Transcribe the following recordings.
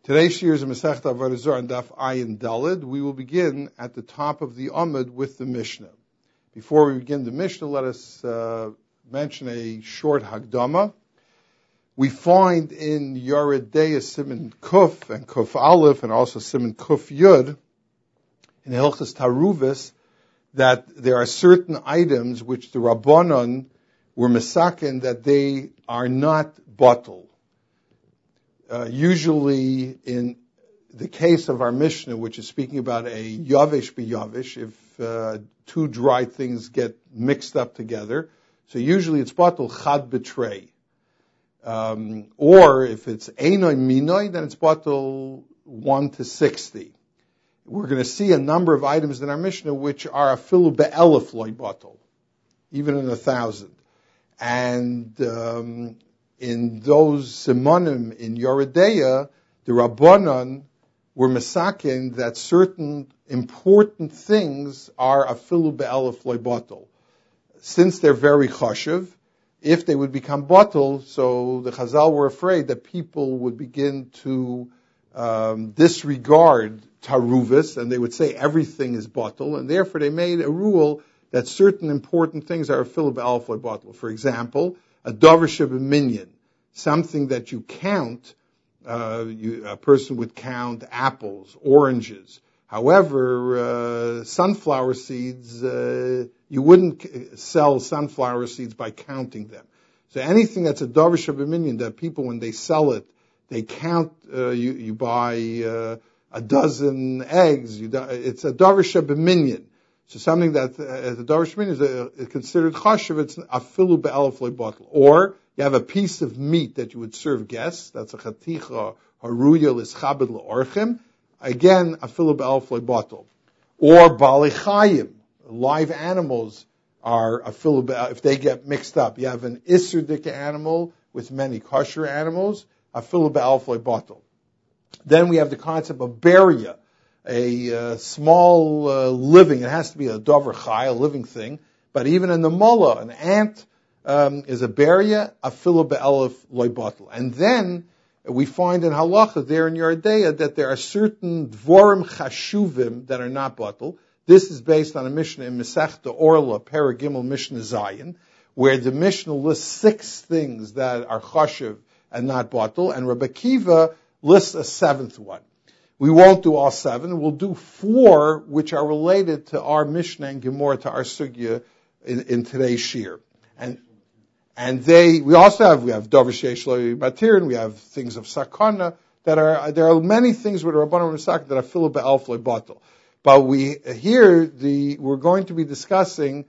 Today's shir is a Masechta Avodah Zarah and Daf Ayin Daled. We will begin at the top of the Amud with the Mishnah. Before we begin the Mishnah, let us mention a short Hagdama. We find in Yoreh Deah Siman Kuf and Kuf Aleph and also Siman Kuf Yud in Hilchos Taruvis that there are certain items which the Rabbanon were mesaken that they are not batel. Usually in the case of our Mishnah, which is speaking about a yavish b'yavish, if two dry things get mixed up together, so usually it's batel chad b'trei. Or if it's einoi minoi, then it's batel 1 to 60. We're going to see a number of items in our Mishnah which are afilu be'elef loy batel, even in 1,000. And in those simonim in Yoreh Deah, the Rabbanon were mesaken that certain important things are afilu be'elef loy batel. Since they're very chashuv, if they would become batel, so the Chazal were afraid that people would begin to disregard taruvis, and they would say everything is batel, and therefore they made a rule that certain important things are afilu be'elef loy batel. For example, a davar shebeminyan, something that you count, a person would count apples, oranges. However, sunflower seeds, you wouldn't sell sunflower seeds by counting them. So anything that's a davar shebeminyan, that people, when they sell it, they count, you buy a dozen eggs, it's a davar shebeminyan. So something that as a davar shebeminyan is considered chashuv, it's afilu be'elef loy batel. Or you have a piece of meat that you would serve guests, that's a chaticha haruya lischabed le'orchim, again, afilu be'elef loy batel. Or bali chayim, live animals are afilu be'elef, if they get mixed up. You have an isur dika animal with many kosher animals, afilu be'elef loy batel. Then we have the concept of beria, a small living. It has to be a davar chai, a living thing. But even in the mullah, an ant is a beria, afilu be'elef loy batel. And then we find in halacha there in Yoreh Deah that there are certain dvorim chashuvim that are not batel. This is based on a Mishnah in Masechta Orla, Paragimel Mishnah Zayin, where the Mishnah lists 6 things that are chashuv and not batel, and Rabbi Akiva lists a 7th one. We won't do all 7. We'll do 4 which are related to our Mishnah and Gemara, to our sugya in today's shir. And we also have davar sheish lo matir, we have things of sakana there are many things with Rabbanan Mesaken that are afilu be'elef loy batel. But we're going to be discussing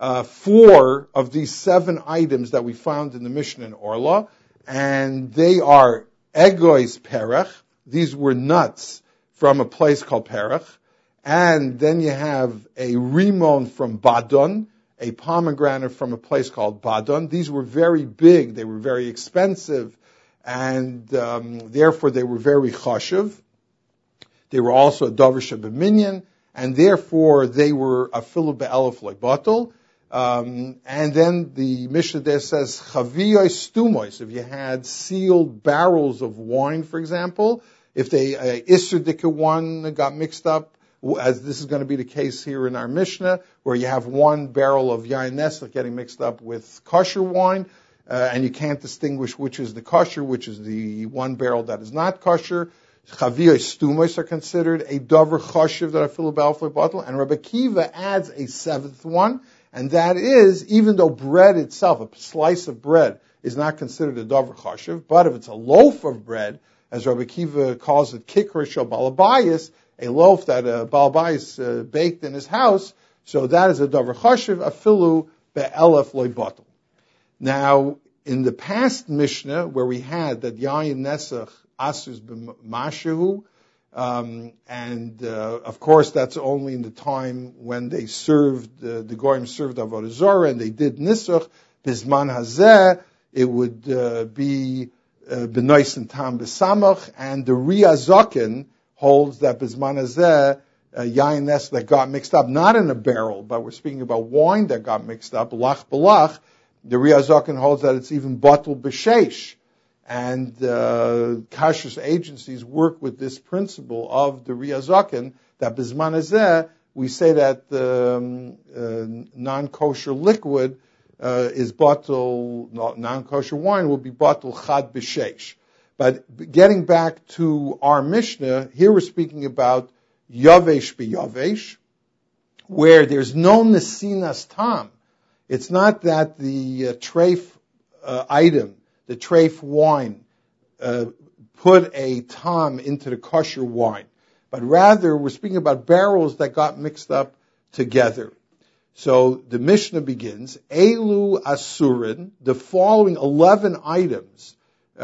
4 of these 7 items that we found in the Mishnah in Orla, and they are egois perech. These were nuts from a place called Perech. And then you have a rimon from Badon, a pomegranate from a place called Badon. These were very big, they were very expensive, and therefore they were very chashuv. They were also a davar shebeminyan, and therefore they were afilu be'elef loy batel. And then the Mishnah there says, chaviyos stumois, if you had sealed barrels of wine, for example, if they isur dika one got mixed up, as this is going to be the case here in our Mishnah, where you have one barrel of yain nesach getting mixed up with kosher wine, and you can't distinguish which is the kosher, which is the one barrel that is not kosher. Chaviyos stumois are considered a davar chashuv that are afilu be'elef loy batel, and Rabbi Akiva adds a 7th one, and that is, even though bread itself, a slice of bread, is not considered a davar chashuv, but if it's a loaf of bread, as Rabbi Akiva calls it, kikar shel balabayis, a loaf that a balabayis baked in his house, so that is a davar chashuv, afilu be'elef loy batel. Now, in the past Mishnah, where we had that yayin nesach asurs b'mashehu, and of course that's only in the time when they served, the Goyim served Avodah Zarah, and they did Nisuch, Bizman Hazeh, it would be B'nois and Tam B'samach, and the Riazokin holds that Bizman Hazeh, Yain Nes that got mixed up, not in a barrel, but we're speaking about wine that got mixed up, Lach B'lach, the Riazokin holds that it's even Batul B'sheish, And kashrus agencies work with this principle of the Riyazakin, that Bizman Hazeh, we say that non-kosher liquid is bottle, non-kosher wine will be bottle chad b'sheish. But getting back to our Mishnah, here we're speaking about yavesh b'yavesh, where there's no nesinas tam. It's not that the treif item, the treif wine, put a tam into the kosher wine, but rather we're speaking about barrels that got mixed up together. So the Mishnah begins, Elu Asurin, the following 11 items.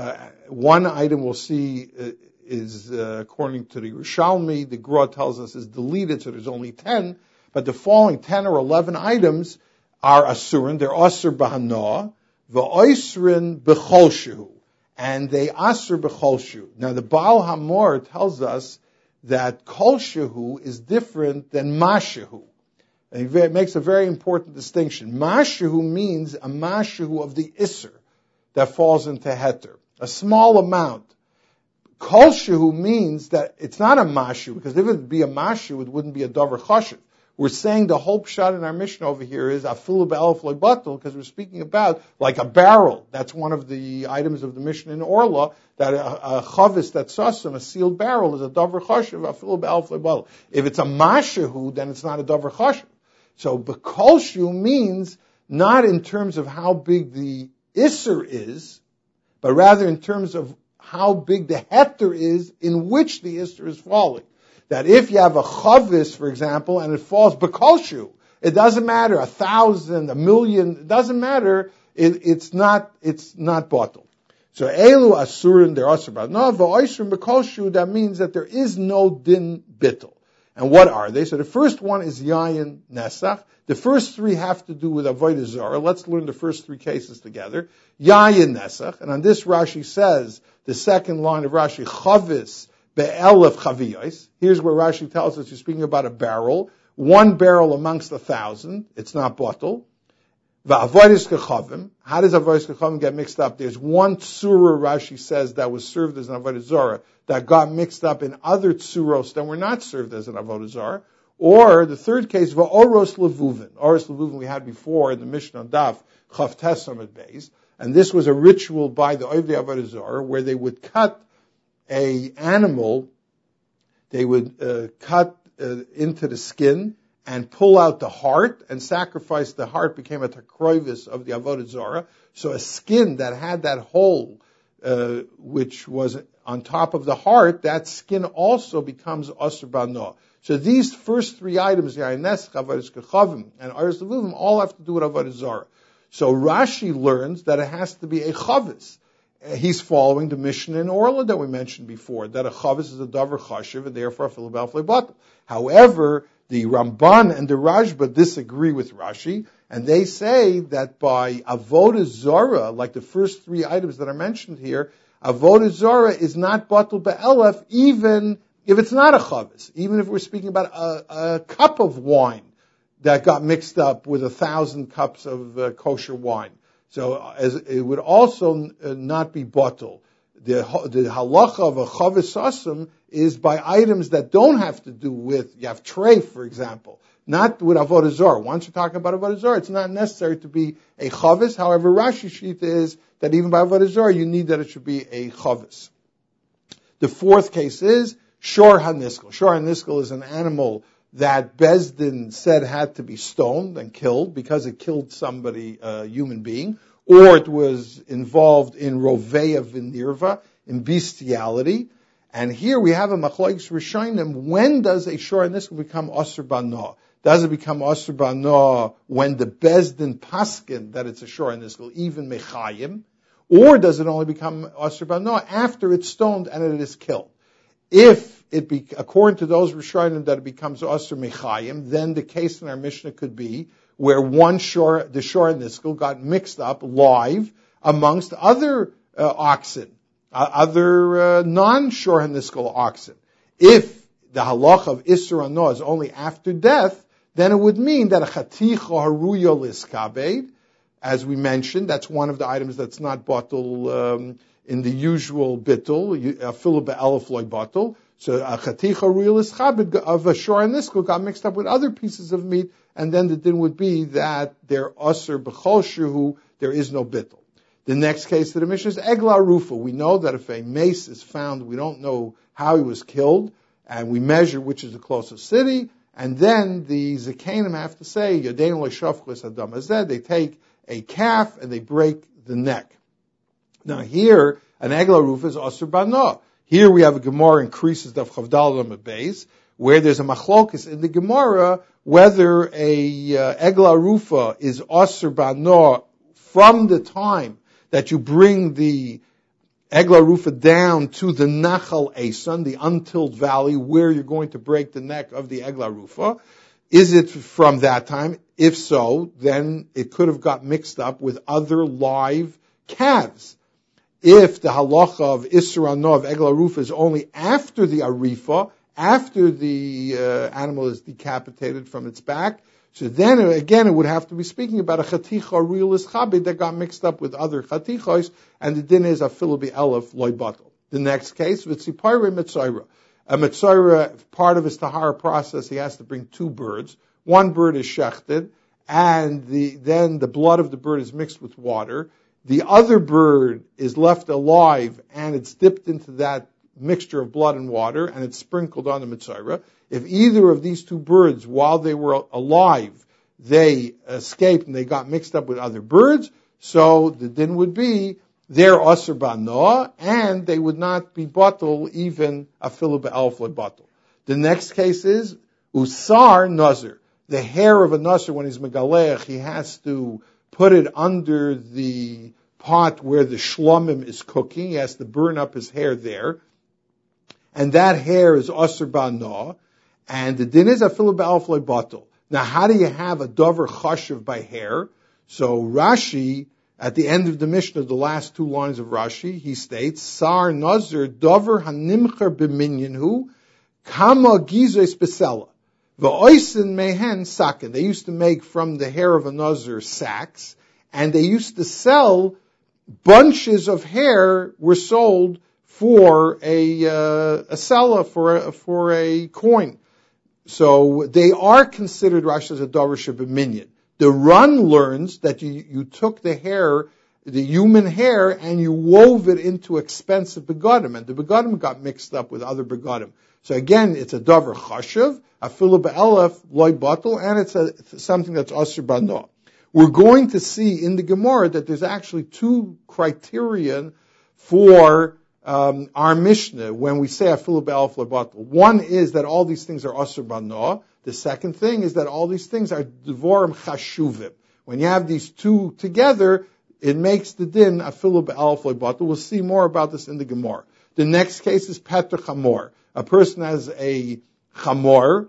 One item we'll see is, according to the Yerushalmi, the Gra tells us is deleted, so there's only 10, but the following 10 or 11 items are Asurin, they're Asur B'Hana, V'Oisrin B'Cholshu, and they Asur B'Cholshu. Now the Baal Hamor tells us that Kolshehu is different than Mashehu. And it makes a very important distinction. Mashehu means a Mashehu of the Isser that falls into Heter, a small amount. Kolshehu means that it's not a Mashehu, because if it would be a Mashehu, it wouldn't be a Dover Choshev. We're saying the whole pshat in our Mishnah over here is afilu be'elef lo batel, because we're speaking about like a barrel. That's one of the items of the Mishnah in Orla, that a chavis, that sasam, a sealed barrel, is a davar chashiv, afilu be'elef lo batel. If it's a mashehu, then it's not a davar chashiv. So bekolshu means not in terms of how big the isser is, but rather in terms of how big the heter is in which the isser is falling. That if you have a chavis, for example, and it falls bekolshu, it doesn't matter, 1,000, 1,000,000, it doesn't matter, it's not bottled. So elu asurin, they're asur b'hana, v'oisrin bekolshu, that means that there is no din bittul. And what are they? So the first one is yayin nesach. The first three have to do with avodah zarah. Let's learn the first three cases together. Yayin nesach, and on this Rashi says, the second line of Rashi, chavis be'elef chaviyos. Here's where Rashi tells us you're speaking about a barrel. One barrel amongst 1,000. It's not bottle. Va'avodas kechavim. How does avodas kechavim get mixed up? There's one tsura, Rashi says, that was served as an avodah zarah that got mixed up in other tsuros that were not served as an avodah zarah. Or the third case, va'oros levuvin. Oros levuvin we had before in the Mishnah Daf Chav Tes Amud Beis, and this was a ritual by the Ovdei avodah zarah where they would cut a animal, they would cut into the skin and pull out the heart and sacrifice the heart, became a takroivis of the avodah zarah. So a skin that had that hole, which was on top of the heart, that skin also becomes asur b'hana. So these first three items, yayin nesach, avodas kechavim, and aros levuvim, all have to do with avodah zarah. So Rashi learns that it has to be a chavis. He's following the Mishnah in Orla that we mentioned before, that a chavis is a davar chashiv, and therefore afilu be'elef lo batel. However, the Ramban and the Rashba disagree with Rashi, and they say that by avodah zarah, like the first three items that are mentioned here, avodah zarah is not batel be'elef, even if it's not a chavis, even if we're speaking about a cup of wine that got mixed up with 1,000 cups of kosher wine. So as it would also not be batel. The halacha of a chavis sasam is by items that don't have to do with, you have treif, for example, not with avodah zarah. Once you're talking about avodah zarah, it's not necessary to be a chavis. However, Rashi shita is that even by avodah zarah, you need that it should be a chavis. The fourth case is shor haniskel. Shor haniskel is an animal that Bezdin said had to be stoned and killed because it killed somebody, a human being, or it was involved in roveya v'nirva, in bestiality. And here we have a machlokes rishonim. When does a shor haniskel become asur b'hana? Does it become asur b'hana when the Bezdin paskin that it's a shor haniskel, even mechayim, or does it only become asur b'hana after it's stoned and it is killed? If according to those rishonim that it becomes asur mechayim, then the case in our Mishnah could be where the shor haniskel got mixed up live amongst other oxen, other non-shor haniskel oxen. If the halacha of isur hana is only after death, then it would mean that a chaticha haruya liskabed, as we mentioned, that's one of the items that's not batel in the usual bittul, afilu be'elef loy batul. So a chaticha real is chabed of a shor and niskul got mixed up with other pieces of meat, and then the din would be that they're usher b'chol shehu, there is no bittul. The next case of the Mishnah is egla rufa. We know that if a mace is found, we don't know how he was killed, and we measure which is the closest city, and then the Zakanim have to say, Yadein lo shafchus adam hazeh, they take a calf and they break the neck. Now here, an egla rufa is asur bana. Here we have a Gemara increases the Chavdal Lamed Beis, where there's a machlokus in the Gemara whether a egla rufa is asur bana from the time that you bring the egla rufa down to the Nachal Eson, the untilled valley where you're going to break the neck of the egla rufa. Is it from that time? If so, then it could have got mixed up with other live calves. If the halacha of Isra Ano of egla rufa is only after the arifa, after the animal is decapitated from its back, so then again it would have to be speaking about a chaticha real is chabed that got mixed up with other chatichos, and the din is afilu be'elef loy batel. The next case, v'tzipayre mitzayra. A mitzayra, part of his tahara process, he has to bring two birds. One bird is shechted, and then the blood of the bird is mixed with water. The other bird is left alive, and it's dipped into that mixture of blood and water, and it's sprinkled on the mitzayra. If either of these two birds, while they were alive, they escaped and they got mixed up with other birds, so the din would be they're asur bana, and they would not be batel even afilu be'elef loy batel. The next case is usar nazir. The hair of a nazir, when he's megalech, he has to put it under the pot where the shlomim is cooking. He has to burn up his hair there. And that hair is asur bana. And the din is afilu be'elef loy batel. Now, how do you have a dover chashuv by hair? So Rashi, at the end of the Mishnah, the last two lines of Rashi, he states, Sar nazir dover hanimcher b'minyanhu kama gizois besela v'oisen mehen saken. They used to make from the hair of a nazir sacks, and they used to sell bunches of hair were sold for a sella, for a coin. So they are considered, Rashi as a davar shebeminyan. The Run learns that you took the hair, the human hair, and you wove it into expensive begadim, and the begadim got mixed up with other begadim. So again, it's a davar chashuv, afilu be'elef loy batel, and it's something that's asur bana. We're going to see in the Gemara that there's actually two criterion for our Mishnah when we say afilu be'elef loy batel. One is that all these things are asur bana. The second thing is that all these things are devorim chashuvim. When you have these two together, it makes the din afilu be'elef loy batel. We'll see more about this in the Gemara. The next case is Peter Chamor. A person has a chamor,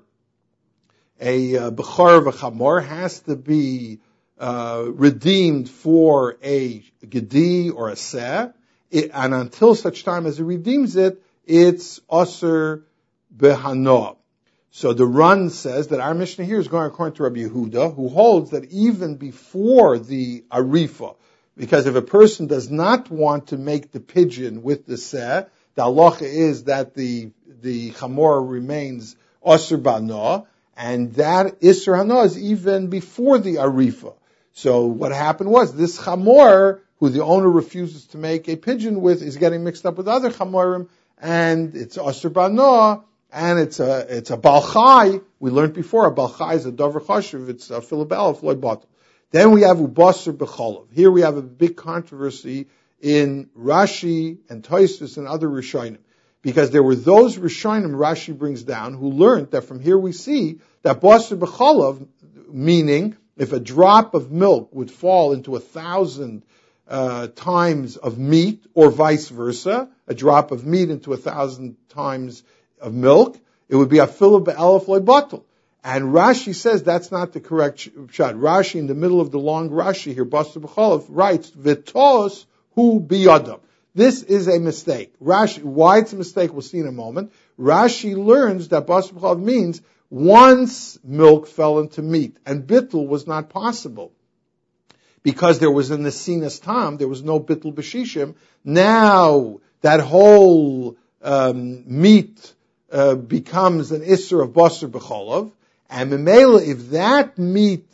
a bechor of a chamor, has to be redeemed for a gedi or a seh, and until such time as he redeems it, it's asur behana. So the Run says that our Mishnah here is going according to Rabbi Yehuda, who holds that even before the arifa, because if a person does not want to make the pigeon with the seh, the halacha is that the chamor remains asur bana, and that isur hana is even before the arifa. So what happened was this chamor, who the owner refuses to make a pigeon with, is getting mixed up with other chamorim, and it's asur bana, and it's a balchai. We learned before, a balchai is a davar chashuv, it's a afilu be'elef loy batel. Then we have ubasar b'cholav. Here we have a big controversy in Rashi and Tosfos and other Rishonim, because there were those Rishonim Rashi brings down who learned that from here we see that basar b'cholav, meaning if a drop of milk would fall into 1,000 times of meat, or vice versa, a drop of meat into 1,000 times of milk, it would be afilu be'elef loy batel. And Rashi says that's not the correct shot. Rashi, in the middle of the long Rashi here, basar b'cholav, writes, v'tos hu biyadam. This is a mistake. Rashi, why it's a mistake, we'll see in a moment. Rashi learns that basar b'cholav means once milk fell into meat, and bittul was not possible. because there was an Nesinas Tam, there was no Bittul B'Shishim. Now that whole meat becomes an Isser of Basar B'Cholov, and Memela, if that meat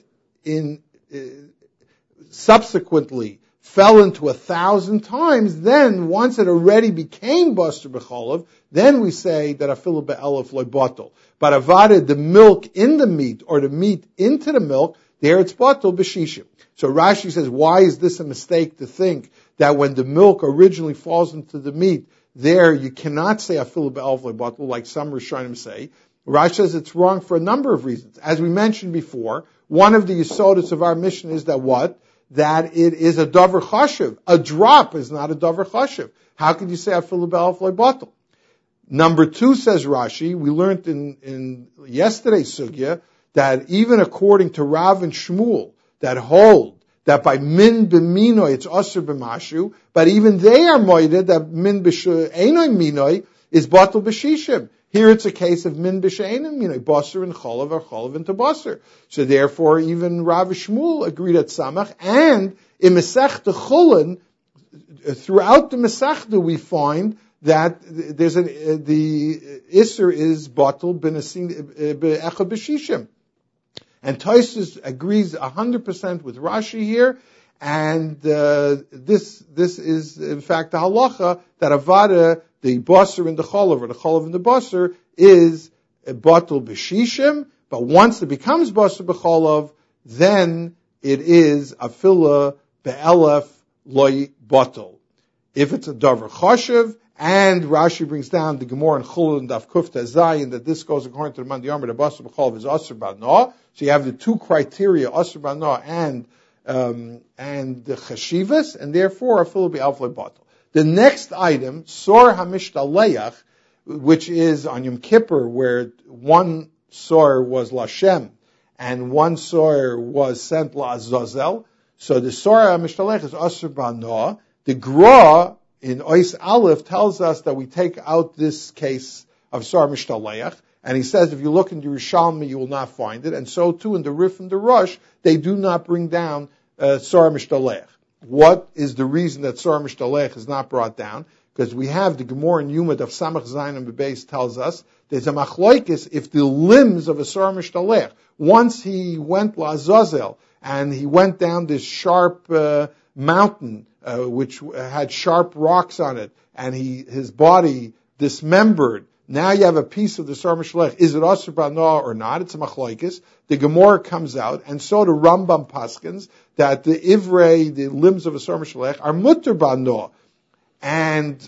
subsequently fell into 1,000 times, then once it already became Basar B'Cholov, then we say that Afilu Be'elef Lo Batal. But Avada, the milk in the meat, or the meat into the milk, there it's Batal B'Shishim. So Rashi says, why is this a mistake to think that when the milk originally falls into the meat, there you cannot say Afilu Be'elef Lo Batal, like some Rishonim say. Rashi says it's wrong for a number of reasons. As we mentioned before, one of the Yesodis of our mission is that what? That it is a davar chashiv. A drop is not a davar chashiv. How could you say afilu be'elef lo batal? Number two, says Rashi, we learned in yesterday's sugya that even according to Rav and Shmuel that hold that by min b'minoi it's asur b'mashu, but even they are moided that min b'einoi minoi is batal b'shishim. Here it's a case of min b'she'enim minoi, basar and cholav, or cholav into basar. So therefore, even Rav Shmuel agreed at Samach, and in Masechta Chulin, throughout the Masechta we find that there's the Isser is batal be'echad b'shishim. And Tosfos agrees 100% with Rashi here, and this is in fact the halacha that avada, the basar and the cholav, or the cholav and the basar, is batal b'shishim, but once it becomes basar b'cholav, then it is afila be'elef loy batal. If it's a davar chashiv, and Rashi brings down the Gemara in Chulin Daf Kufta Zayin that this goes according to the Man Diyamar, the basar b'cholav is asur b'anah. So you have the two criteria, asur b'anah and the chashivas, and therefore afila be'elef loy batal. The next item, Sor HaMishtaleach, which is on Yom Kippur, where one Sor was Lashem and one Sor was sent LaAzazel. So the Sor HaMishtaleach is Asur B'Anoah. The Gra in Ois Aleph tells us that we take out this case of Sor HaMishtaleach, and he says if you look in Yerushalmi you will not find it, and so too in the Rif and the Rush, they do not bring down Sor HaMishtaleach. What is the reason that Sor HaMishtalech is not brought down? Because we have the Gemara in Yuma of Samach Zayin and Bebeis tells us there's a machloikis if the limbs of a Sor HaMishtalech, once he went LaAzazel and he went down this sharp mountain which had sharp rocks on it, and his body dismembered. Now you have a piece of the Sor HaMishtalech. Is it Asur B'Anoah or not? It's a machloikis. The Gemara comes out, and so the Rambam paskins that the ivrei, the limbs of a Sor HaMishtalech, are mutter B'Anoah. And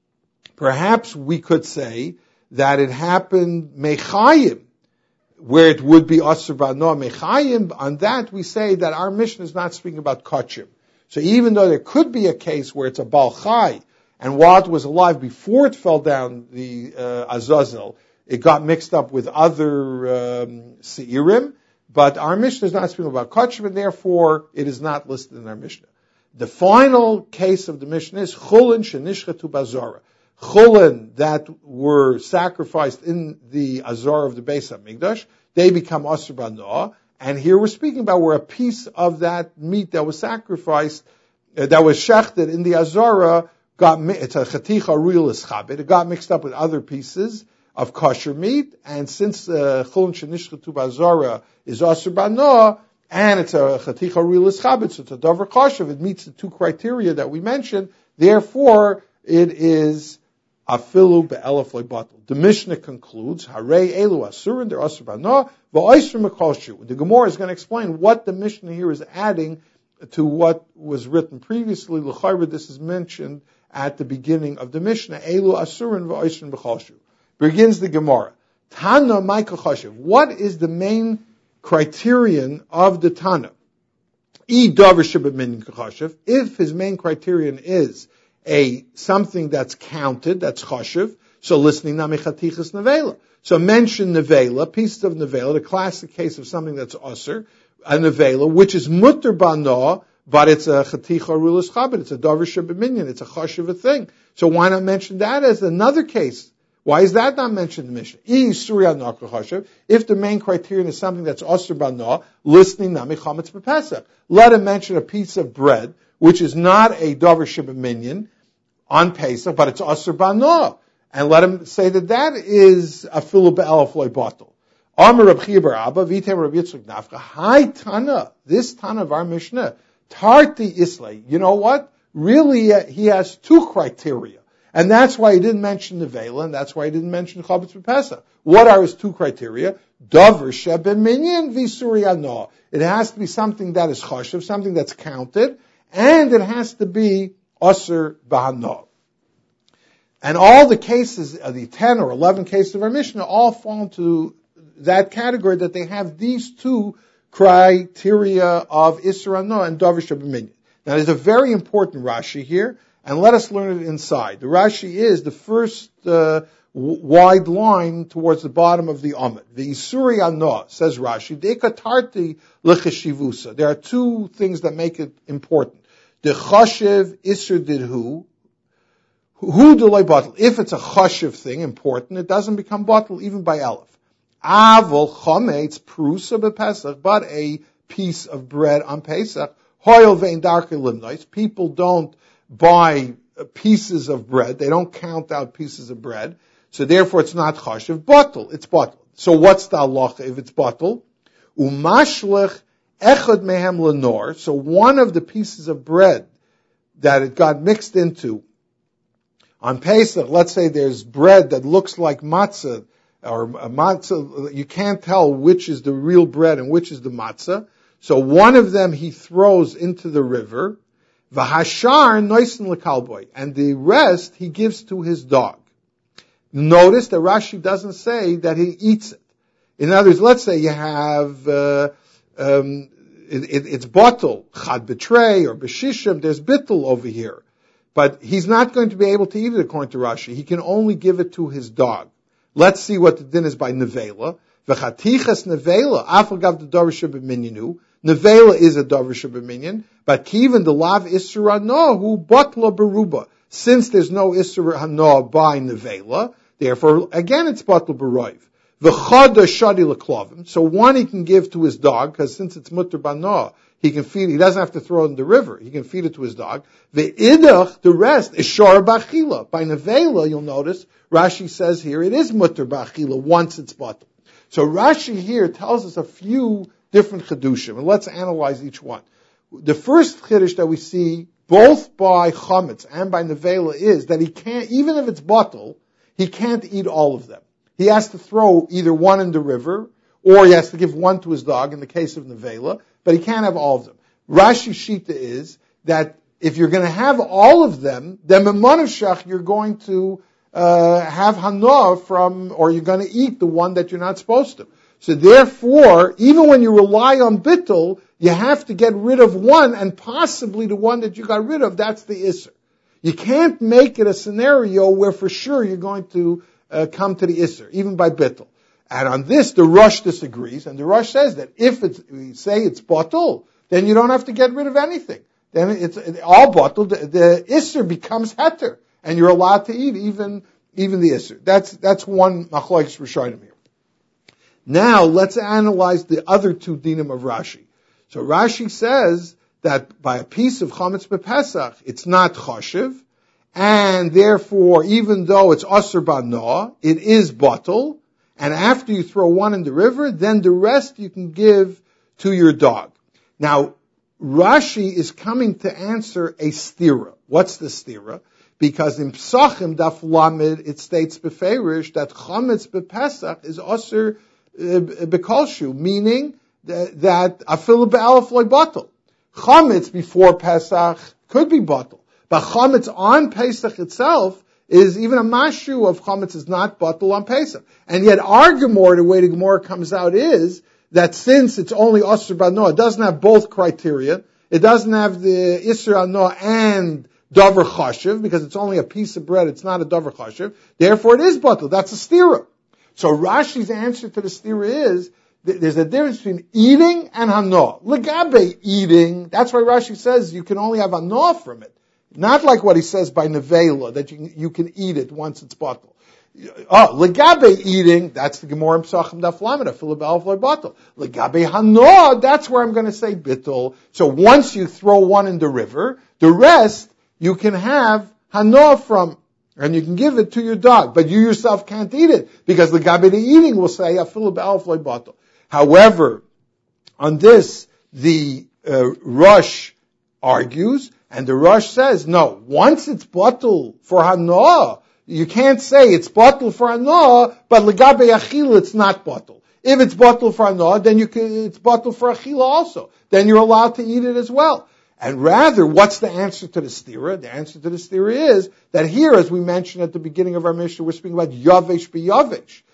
perhaps we could say that it happened mechayim, where it would be Asur B'Anoah mechayim. On that we say that our mission is not speaking about kachim. So even though there could be a case where it's a Baal Chai, and while it was alive before it fell down the Azazel, it got mixed up with other Seirim, but our Mishnah is not speaking about Kachim, and therefore it is not listed in our Mishnah. The final case of the Mishnah is Chulin Shenishchatu Bazara. Chulin that were sacrificed in the Azar of the Beis HaMikdash, they become Asur B'Anoah, and here we're speaking about where a piece of that meat that was sacrificed, that was shechted in the Azara, it's a chaticha real eschabit. It got mixed up with other pieces of kosher meat, and since chulin shenishchatu b'azara is asur b'anoah, and it's a chaticha real eschabit, so it's a davar kosher. It meets the two criteria that we mentioned. Therefore, it is afilu be'elef loy batal. The Mishnah concludes, Harei elu asurin, they're asur b'anoah, v'oisrim mekoshu. The Gemara is going to explain what the Mishnah here is adding to what was written previously. L'chayra, this is mentioned at the beginning of the Mishnah. Elu asurin v'oisrim b'choshu. Begins the Gemara. Tana Michael Chashiv. What is the main criterion of the Tana? If his main criterion is something that's counted, that's Chashiv, so listening na mechatichas nevela. So mention nevela, pieces of nevela, the classic case of something that's Asur, a nevela, which is mutter b'anoah, but it's a chaticha rulas chabad, it's a davar shebeminyan, it's a chashiv thing. So why not mention that as another case Why is that not mentioned in the Mishnah? If the main criterion is something that's Asur B'Noah, listening Nami Chametz B'Pesach. Let him mention a piece of bread, which is not a Davar Sheb'Minyan on Pesach, but it's Asur B'Noah. And let him say that is a Filu Be'elef Loi Batel. Amar Reb Chia bar Abba, Vitem Reb Yitzchak Nafcha, Hai Tana, this Tana of our Mishnah, Tarti Islay. You know what? Really, he has two criteria. And that's why he didn't mention Nevela, and that's why he didn't mention Chametz B'Pesach. What are his two criteria? Davar Sheb'Minyan V'Isuri Anoah. It has to be something that is chashuv, something that's counted, and it has to be Asur B'Hanoah. And all the cases, the 10 or 11 cases of our Mishnah, all fall into that category, that they have these two criteria of Isra Anoah and Davar Sheb'Minyan. Now, there's a very important Rashi here, and let us learn it inside. The Rashi is the first wide line towards the bottom of the Amud. The Isuri Anoah, says Rashi, Dekatarti L'cheshivusa. There are two things that make it important. The Chashiv Isur Didhu, Hu Delay Batel. If it's a Chashiv thing, important, it doesn't become Batel even by Aleph. Avol Chametz Prusa B'Pesach, but a piece of bread on Pesach, Hoyel Vein Darkei Limnois. People don't buy pieces of bread. They don't count out pieces of bread. So therefore it's not chashiv, batel. It's batel. So what's the halacha if it's batel? Umashlich echad mehem lenor. So one of the pieces of bread that it got mixed into on Pesach, let's say there's bread that looks like matzah, or a matzah, you can't tell which is the real bread and which is the matzah. So one of them he throws into the river, v'hashar noisen lekalboy, and the rest he gives to his dog. Notice that Rashi doesn't say that he eats it. In other words, let's say you have it's batel, chad betrei or b'shishim. There's bittul over here, but he's not going to be able to eat it according to Rashi. He can only give it to his dog. Let's see what the din is by nevela. V'chatichas nevela afagav the davar sheb'minyanu. Nevela is a davar sheb'minyan, but kiven the lav isur hanoah hu batla beruba. Since there's no isur hanoah by nevela, therefore again it's batla beroiv. V'chada shadi leklavim. So one he can give to his dog, because since it's mutter banoah, he can feed it. He doesn't have to throw it in the river. He can feed it to his dog. Ve'idach, the rest is shor b'achila. By nevela, you'll notice Rashi says here it is mutter b'achila once it's batla. So Rashi here tells us a few different chidushim, and let's analyze each one. The first chiddush that we see, both by chametz and by nevela, is that he can't, even if it's batel, he can't eat all of them. He has to throw either one in the river, or he has to give one to his dog in the case of nevela, but he can't have all of them. Rashi's shita is that if you're going to have all of them, then b'manashach you're going to have hanoah from, or you're going to eat the one that you're not supposed to. So therefore, even when you rely on bittul, you have to get rid of one, and possibly the one that you got rid of, that's the isser. You can't make it a scenario where for sure you're going to come to the isser, even by bittul. And on this, the Rosh disagrees, and the Rosh says that if we say it's batul, then you don't have to get rid of anything. Then it's all batul. The isser becomes heter, and you're allowed to eat even the isser. That's one machlokes rishonim here. Now, let's analyze the other two dinim of Rashi. So Rashi says that by a piece of chametz b'Pesach, it's not chashiv, and therefore, even though it's asur b'Noah, it is batel, and after you throw one in the river, then the rest you can give to your dog. Now, Rashi is coming to answer a stira. What's the stira? Because in Psachim Daf Lamed, it states beferish that chametz b'Pesach is asur bekolshu, meaning that afilu be'alef loy batel. Chametz before Pesach could be batel, but chametz on Pesach itself is even a mashu of chametz is not batel on Pesach. And yet our Gemara, the way the Gemara comes out is that since it's only asur b'Noah, it doesn't have both criteria. It doesn't have the isur hanoah and davar chashiv, because it's only a piece of bread. It's not a davar chashiv. Therefore, it is batel. That's a stira. So Rashi's answer to the stira is there's a difference between eating and hanoah. Legabe eating, that's why Rashi says you can only have hanoah from it. Not like what he says by nevela, that you can eat it once it's batel. legabe eating, that's the Gemara in Pesachim Daf Lamed, afilu b'alef lo batel. Legabe hanoah, that's where I'm going to say bittul. So once you throw one in the river, the rest you can have hanoah from, and you can give it to your dog, but you yourself can't eat it, because legabe the eating will say afilu b'alef lo batel. However, on this, the Rosh argues, and the Rosh says, no, once it's batel for hanoah, you can't say it's batel for hanoah, but legabe achila it's not batel. If it's batel for hanoah, then it's batel for achila also. Then you're allowed to eat it as well. And rather, what's the answer to the stira? The answer to the stira is that here, as we mentioned at the beginning of our Mishnah, we're speaking about yavesh b'yavesh.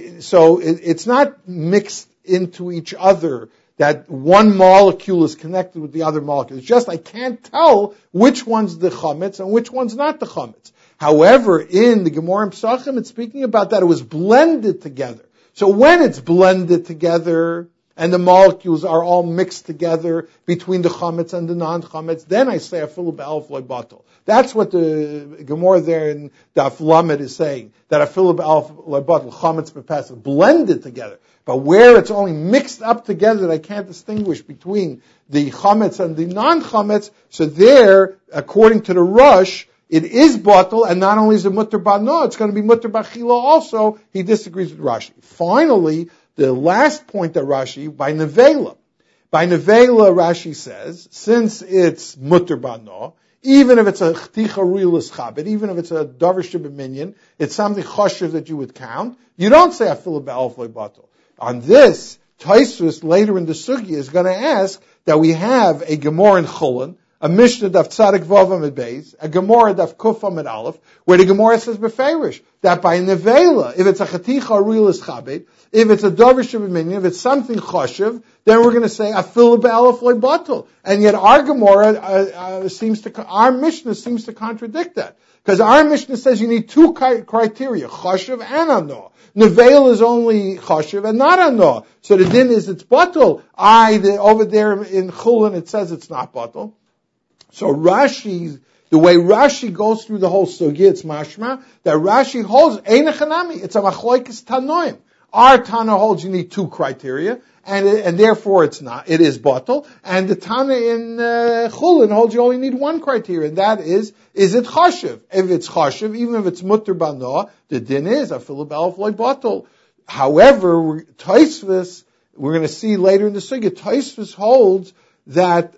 It's not mixed into each other, that one molecule is connected with the other molecule. It's just I can't tell which one's the chametz and which one's not the chametz. However, in the Gemara in Pesachim, it's speaking about that it was blended together. So when it's blended together and the molecules are all mixed together between the chametz and the non-chametz, then I say afilu b'alef lo batel. That's what the Gemara there in Daf Lamed is saying, that afilu b'alef lo batel, chametz b'pesach, blended together. But where it's only mixed up together that I can't distinguish between the chametz and the non-chametz, so there, according to the Rosh, it is batel, and not only is it mutter b'no, it's going to be mutter b'chila also. He disagrees with Rashi. Finally, the last point that Rashi, by nevela. By nevela, Rashi says, since it's mutter b'no, even if it's a chticha rilas chabit, even if it's a davar sheb'minyan, it's something choshev that you would count, you don't say afilu b'alef lo batel. On this, Tosfos later in the Sugya is going to ask that we have a Gemara in Chulin, a Mishnah daf Tzadik Vav Amid Beis, a Gemara daf Kuf Amid Aleph, where the Gemara says beferish that by nevela, if it's a chaticha or real chabed, if it's a davar sheb'minyan, if it's something choshev, then we're going to say afilu b'alef lo batel. And yet our Gemara our Mishnah seems to contradict that, because our Mishnah says you need two criteria, choshev and anoah. Neveil is only chashiv and not anoah. So the din is it's batel. Over there in Chulin it says it's not batel. So Rashi, the way Rashi goes through the whole sugya, it's mashma that Rashi holds einachanami. It's a machloikis tanoim. Our Tana holds you need two criteria, and therefore it is batel. And the Tana in Chulin holds you only need one criteria, and that is it chashiv? If it's chashiv, even if it's mutter b'noah, the din is afilu b'alef lo batel. However, Tosfos, we're going to see later in the sugya, Tosfos holds that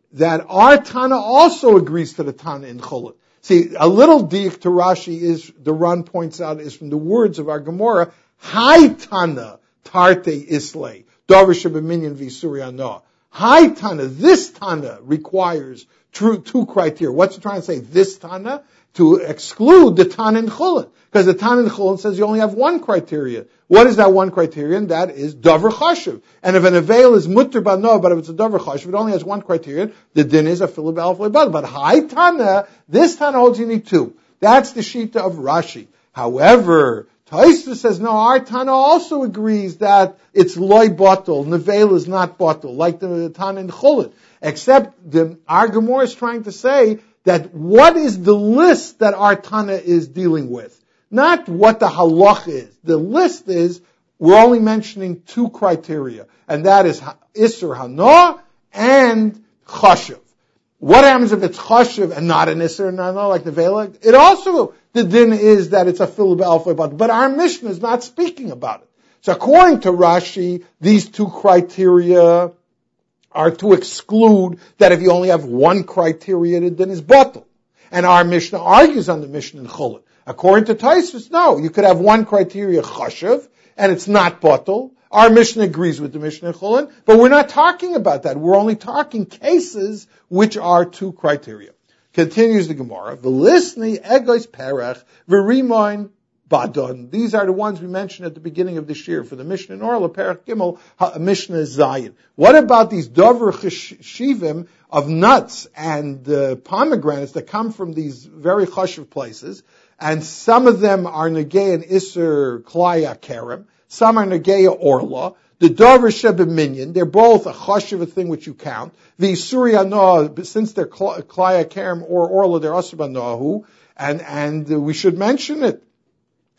our Tana also agrees to the Tana in Chulin. See, a little diak to Rashi is, the Ran points out, is from the words of our Gemara, Hai Tana tarte islay, davar sheb'minyan v'isuri anoah. Hai Tana, this Tana requires two criteria. What's it trying to say? This Tana? To exclude the Tana in Chulin. Because the Tana in Chulin says you only have one criteria. What is that one criterion? That is davar chashiv. And if an avail is mutter b'no, but if it's a davar chashiv, it only has one criterion. The din is afilu b'alef lo batel. But Hai Tana, this Tana holds you need two. That's the shita of Rashi. However, Tosfos says, no, our Tana also agrees that it's loy batel, neveil is not batel, like the Tana in Chulin. Except our Gemara is trying to say that what is the list that our Tana is dealing with? Not what the halach is. The list is, we're only mentioning two criteria, and that is Isser Hanoah and Chashiv. What happens if it's Chashiv and not an Isser Hanoah, like the Vela? It also, the din is that it's a afilu b'alef lo batel, but our Mishnah is not speaking about it. So according to Rashi, these two criteria are to exclude that if you only have one criteria, the din is batel. And our Mishnah argues on the Mishnah in Chulin. According to Tosfos, no, you could have one criteria chashav, and it's not batel. Our Mishnah agrees with the Mishnah in Chulin, but we're not talking about that. We're only talking cases which are two criteria. Continues the Gemara. V'lisni egois perech v'rimoin badon. These are the ones we mentioned at the beginning of this year for the Mishnah in Orla, Perech Gimel, Mishnah Zayin. What about these dover cheshivim of nuts and pomegranates that come from these very chashiv places? And some of them are negei and iser klaya kerem. Some are negei orla. The dover sheb'minyan, they're both a chashiv, a thing which you count. The isuri anoah, since they're klaya kerem or orla, they're asur b'noahu. And we should mention it,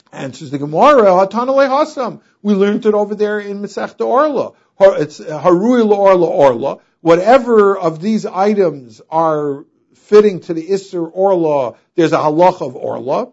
Answers the Gemara, Hatanale Hasam. We learned it over there in Masechta Orla. It's Harui Orla Orla. Whatever of these items are fitting to the Isser Orla, there's a halacha of Orla,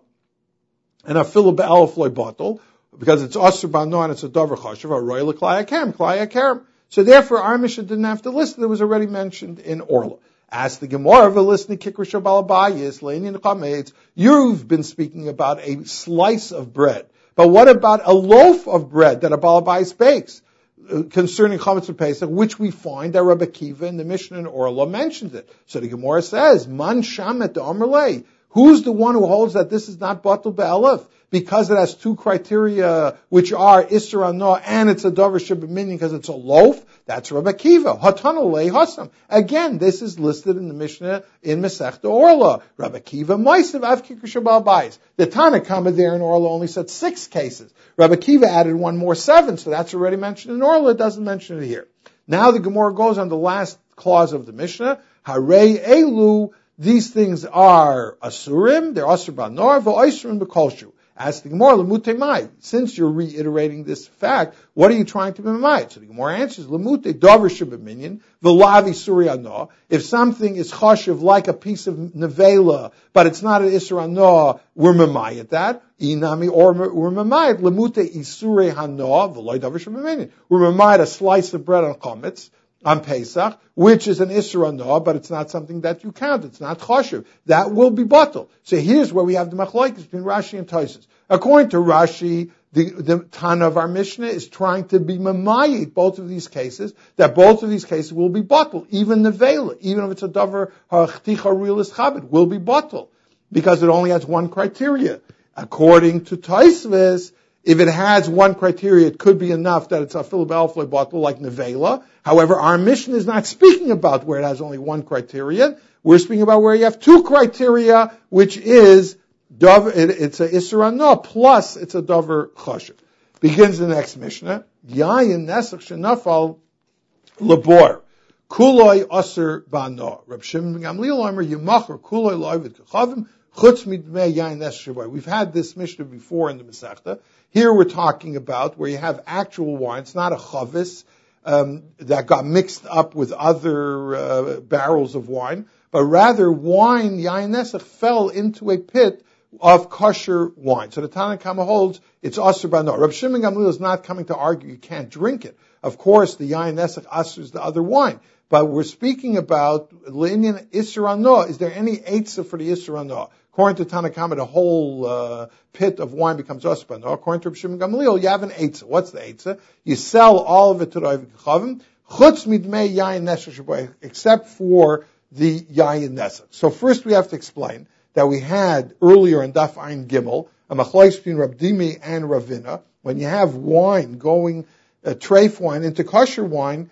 and a filah be'alef loy batel, because it's Asr Bano and it's a Dover Chashav, a Royal Klai Kerem. So therefore, our Mishnah didn't have to list it. It was already mentioned in Orla. Ask the Gemara, listening Kikrish Balabayis, Leinin Chametz. You've been speaking about a slice of bread. But what about a loaf of bread that a Balabayis bakes? Concerning Chametz and Pesach, which we find that Rabbi Kiva in the Mishnah in Orla mentioned it. So the Gemara says, Man Shamet the Amrlei. Who's the one who holds that this is not Batul Be'alef? Because it has two criteria, which are Isser Anah and it's a Dover Shebeminion because it's a loaf. That's Rabbi Kiva. Hatanolei Hasam. Again, this is listed in the Mishnah in Masechta Orla. Rabbi Kiva Meisav Avkikr Shabal Bayis. The Tanakhama there in Orla only said 6 cases. Rabbi Kiva added one more 7, so that's already mentioned in Orla. It doesn't mention it here. Now the Gemara goes on the last clause of the Mishnah. Harei Elu. These things are Asurim. They're Asur Banor. V'Oisrim B'Kolshu. Ask the Gemara, Lamute Mai. Since you're reiterating this fact, what are you trying to be Mai? So the Gemara answers, Lamute Dover Shebeminion, V'Lavi Suri Anah. If something is chashiv like a piece of nevela, but it's not an Isur Anah, we're Mamai at that. Inami, or we're Mamai, Lamute Isure Hanah, V'Loi Dover Shebeminion. We're Mamai a slice of bread on chametz, on Pesach, which is an Isra Anah, but it's not something that you count. It's not chashiv. That will be batel. So here's where we have the machlokes between Rashi and Tosfos. According to Rashi, the Tana of our Mishnah is trying to be mamayit both of these cases, that both of these cases will be batel. Even the vela, even if it's a davar ha'chticha realist chabad, will be batel, because it only has one criteria. According to Tosfos, if it has one criteria, it could be enough that it's a filah be'alef loy batel like nevela. However, our Mishnah is not speaking about where it has only one criteria. We're speaking about where you have 2 criteria, which is it's a Isser Anah plus it's a Dover Chashiv. Begins the next Mishnah. Yayin Nesach Shenafal Labor. Kuloi Asr Bano. Reb Shimon Gamliel Omer Yimachar Kuloi Loivid Kachavim Chutz Midmei Yayin Nesach Shabai. We've had this Mishnah before in the Masechta. Here we're talking about where you have actual wine. It's not a chavis that got mixed up with other barrels of wine, but rather wine, Yayin Nesach, fell into a pit of kosher wine. So the Tanakhama holds it's Asr Bano. Reb Shimon Gamliel is not coming to argue you can't drink it. Of course, the Yayin Nesach asers the other wine. But we're speaking about L'inyan Isser Anah. Is there any eitzah for the Isser Anah? According to Tanakhama, the whole pit of wine becomes Asr Bano. According to Reb Shimon Gamliel, you have an eitzah. What's the eitzah? You sell all of it to the Oived Kachavim, Chutz Midmei Yayin Nesach, except for the Yayin Nesach. So first we have to explain that we had earlier in Daf Ayin Gimel, a machlokes between Rab Dimi and Ravina. When you have wine going, treif wine into kosher wine,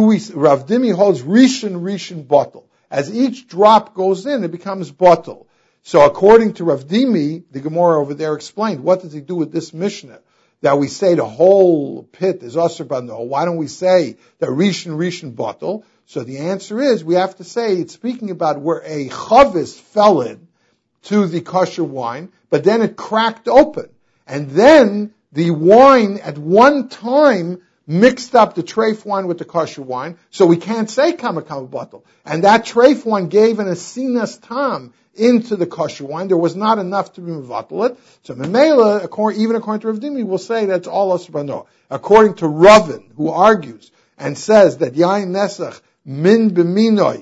Rav Dimi holds rishon bottle. As each drop goes in, it becomes bottle. So according to Rav Dimi, the Gemara over there explained, what does he do with this Mishnah? That we say the whole pit is Asr Bano. Why don't we say that rishon bottle? So the answer is, we have to say, it's speaking about where a chavis fell in to the kosher wine, but then it cracked open. And then the wine at one time mixed up the treif wine with the kosher wine, so we can't say kama bottle. And that treif wine gave an asinas tam into the kosher wine. There was not enough to be mevatel it. So Memela, even according to Rav Dimi, will say that's all Asr Bano. According to Ravin, who argues and says that Yayin Nesach min b'minoi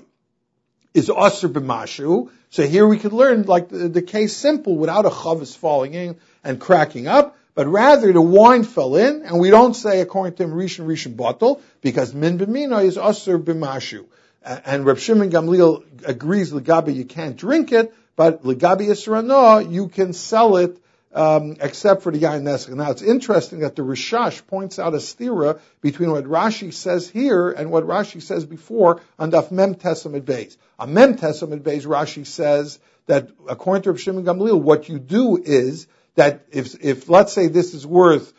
is Asr b'mashu, so here we could learn like the case simple without a chavis falling in and cracking up, but rather the wine fell in, and we don't say according to him rishon bottle, because min b'minoi is Asr b'mashu. And Reb Shimon Gamliel agrees legabi you can't drink it, but legabi Isser Anah you can sell it except for the Yayin Nesach. Now it's interesting that the Rishash points out a stira between what Rashi says here and what Rashi says before on Daf Mem Tesamid Beis. On Mem Tesamid Beis, Rashi says that according to Reb Shimon Gamliel, what you do is that if let's say this is worth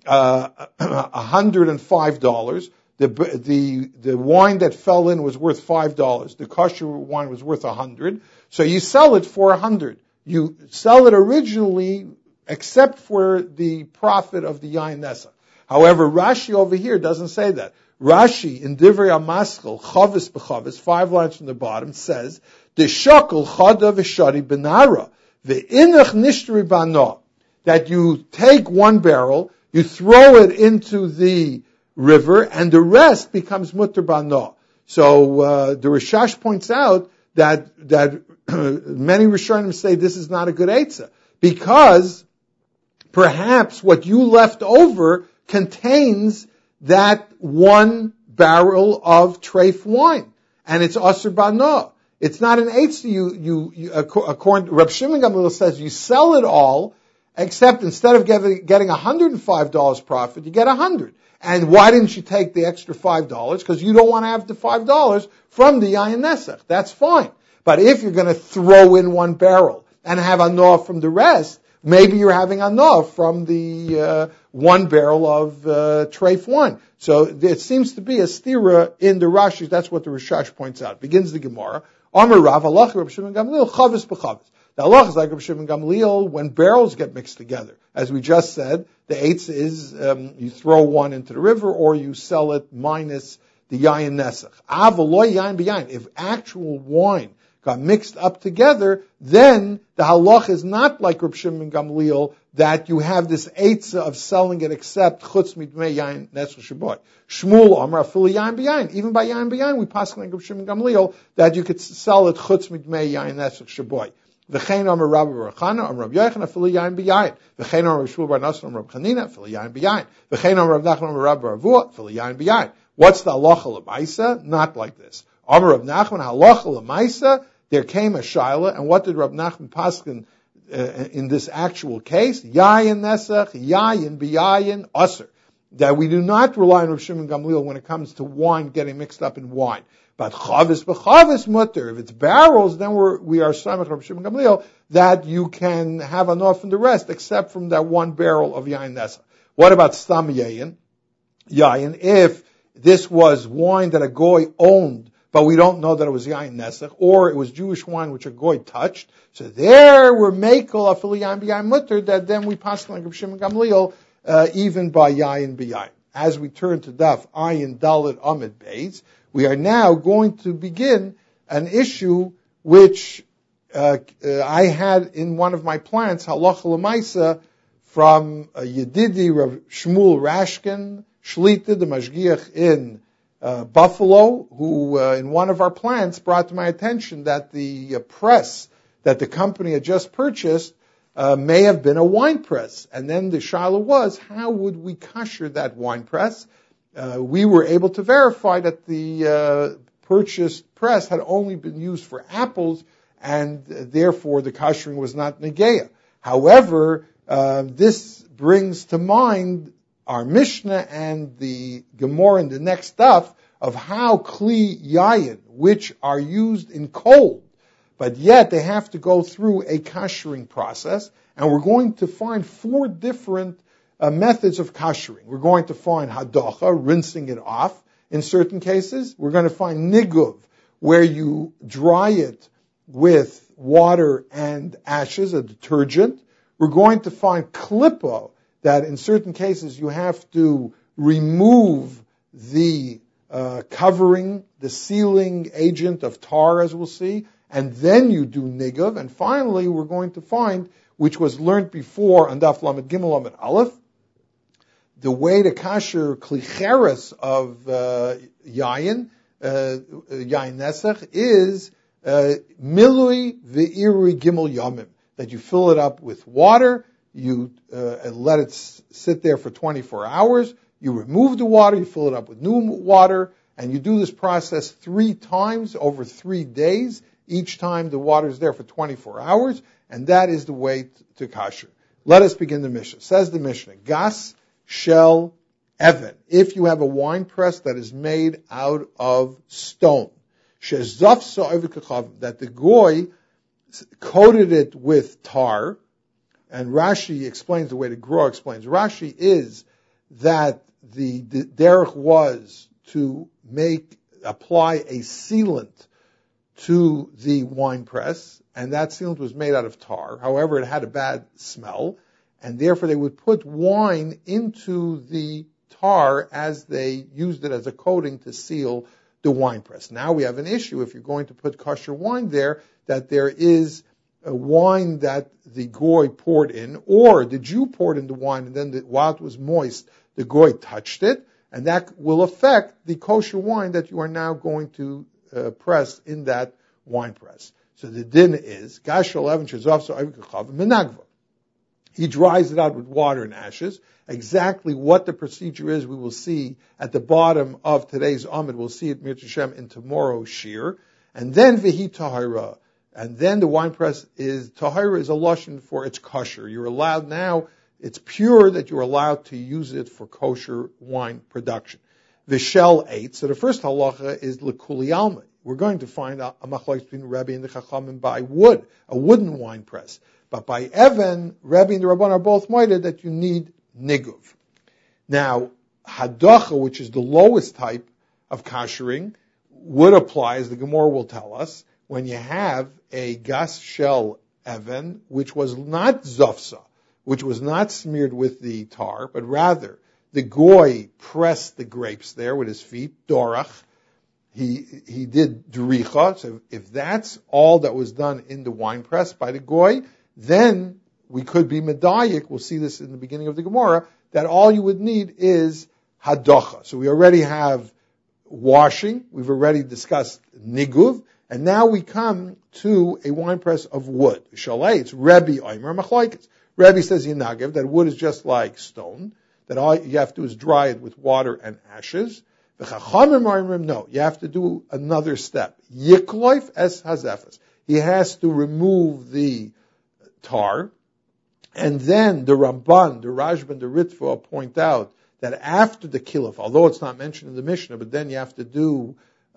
$105. The wine that fell in was worth $5. The kosher wine was worth $100. So you sell it for $100. You sell it originally except for the profit of the Yain Nesach. However, Rashi over here doesn't say that. Rashi, in Divrei HaMaschil, Chavis b'Chavis, 5 lines from the bottom, says, the shakal chada v'shari benara, ve'inach nishtri bano, that you take 1 barrel, you throw it into the river, and the rest becomes mutter bano. So the Rishash points out that many Rishonim say this is not a good eitzah, because perhaps what you left over contains that 1 barrel of treif wine, and it's aser bano. It's not an eitzah. You according to Reb Shimon Gamliel says you sell it all, except instead of getting $105 profit, you get $100. And why didn't you take the extra $5? Because you don't want to have the $5 from the Yayin Nesach. That's fine. But if you're going to throw in 1 barrel and have anah from the rest, maybe you're having anah from the 1 barrel of treif wine. So it seems to be a stira in the Rashi. That's what the Rishash points out. Begins the Gemara. Amar Rav Halach Reb Shimon Gamliel Chavis b'Chavis. The halach is like Reb Shimon Gamliel when barrels get mixed together. As we just said, the eitzah is you throw 1 into the river or you sell it minus the yayin nesach. Avaloy yayin b'yayin. If actual wine got mixed up together, then the halach is not like Reb Shimon Gamliel that you have this eitzah of selling it except chutz midmei yayin nesach shaboy. Shmuel Amar afili yayin b'yayin. Even by yayin b'yayin, we pass like Reb Shimon Gamliel that you could sell it chutz midmei yayin nesach shaboy. V'chein Amar Rabbi Bar Chana Amar Rabbi Yochanan afili yayin b'yayin. V'chein Amar Shmuel Bar Nasan Amar Rabbi Chanina afili yayin b'yayin. V'chein Amar Rav Nachman Amar Rabbi Bar Avua afili yayin b'yayin. What's the halacha l'maisa? Not like this. Amar Rav Nachman halacha l'maisa. There came a shaila, and what did Rav Nachman paskin in this actual case? Yayin nesach, yayin b'yayin aser. That we do not rely on Rav Shimon Gamliel when it comes to wine getting mixed up in wine. But chavis b'chavis mutter. If it's barrels, then we are samech Rav Shimon Gamliel that you can have enough from the rest, except from that 1 barrel of yayin nesach. What about stam yayin? Yayin, if this was wine that a goy owned, but we don't know that it was yayin nesach, or it was Jewish wine which a goy touched. So there we're mekel afili yayin b'yayin mutter, that then we pass like Reb Shimon Gamliel even by yayin b'yayin. As we turn to daf ayin dalet amid beis, we are now going to begin an issue which I had in one of my plants, halacha l'maisa, from Yedidi Rav Shmuel Rashkin, Shlita, the Mashgiach in Buffalo, who in one of our plants brought to my attention that the press that the company had just purchased may have been a wine press. And then the shaila was, how would we kasher that wine press? We were able to verify that the purchased press had only been used for apples, and therefore the kashering was not negeya. However, this brings to mind our Mishnah and the Gemara in the next stuff of how kli yayin, which are used in cold, but yet they have to go through a kashering process, and we're going to find 4 different methods of kashering. We're going to find hadacha, rinsing it off in certain cases. We're going to find niguv, where you dry it with water and ashes, a detergent. We're going to find klippa, that in certain cases you have to remove the covering, the sealing agent of tar, as we'll see, and then you do niguv. And finally, we're going to find, which was learned before on Daf Lamed Gimel Lamed Aleph, the way to kasher klicheres of yayin nesach is milui ve'irui gimel yamim, that you fill it up with water, you let it sit there for 24 hours, you remove the water, you fill it up with new water, and you do this process 3 times over 3 days. Each time the water is there for 24 hours, and that is the way to kasher. Let us begin the Mishnah. Says the Mishnah, Gas Shel Evan. If you have a wine press that is made out of stone, that the goy coated it with tar, and Rashi explains the way the Gra explains. Rashi is that the derech was to apply a sealant to the wine press, and that sealant was made out of tar. However, it had a bad smell, and therefore they would put wine into the tar as they used it as a coating to seal the wine press. Now we have an issue if you're going to put kosher wine there, that there is a wine that the goy poured in, or the Jew poured in the wine, and then while it was moist, the goy touched it, and that will affect the kosher wine that you are now going to press in that wine press. So the din is, Gashal Evan Shazavso Avikachav Menagva. He dries it out with water and ashes. Exactly what the procedure is, we will see at the bottom of today's Amid. We'll see it, Mir Hashem, in tomorrow's Shir. And then Vihi Tahira. And then the wine press is, Tahira is a lashon for it's kosher. You're allowed now, it's pure that you're allowed to use it for kosher wine production. Vishel 8. So the first halacha is L'Kuli Alma. We're going to find a machlokes between Rebbe and the Chachamim by wood, a wooden wine press. But by Evan, Rebbe and the Rabban are both moided that you need niguv. Now, hadacha, which is the lowest type of koshering, would apply, as the Gemara will tell us, when you have a gas shell Evan, which was not zofsa, which was not smeared with the tar, but rather the goy pressed the grapes there with his feet, dorach. He did duricha. So if that's all that was done in the wine press by the goy, then we could be medayik. We'll see this in the beginning of the Gemara, that all you would need is hadacha. So we already have washing. We've already discussed niguv. And now we come to a wine press of wood. Shalei, it's Rebbe Omer Machlokes. Rebbe says Yinagiv, that wood is just like stone, that all you have to do is dry it with water and ashes. The Chachamim Omer, no, you have to do another step. Yikloif es hazefes. He has to remove the tar, and then the Ramban, the Rashban, the Ritva point out that after the kiluf, although it's not mentioned in the Mishnah, but then you have to do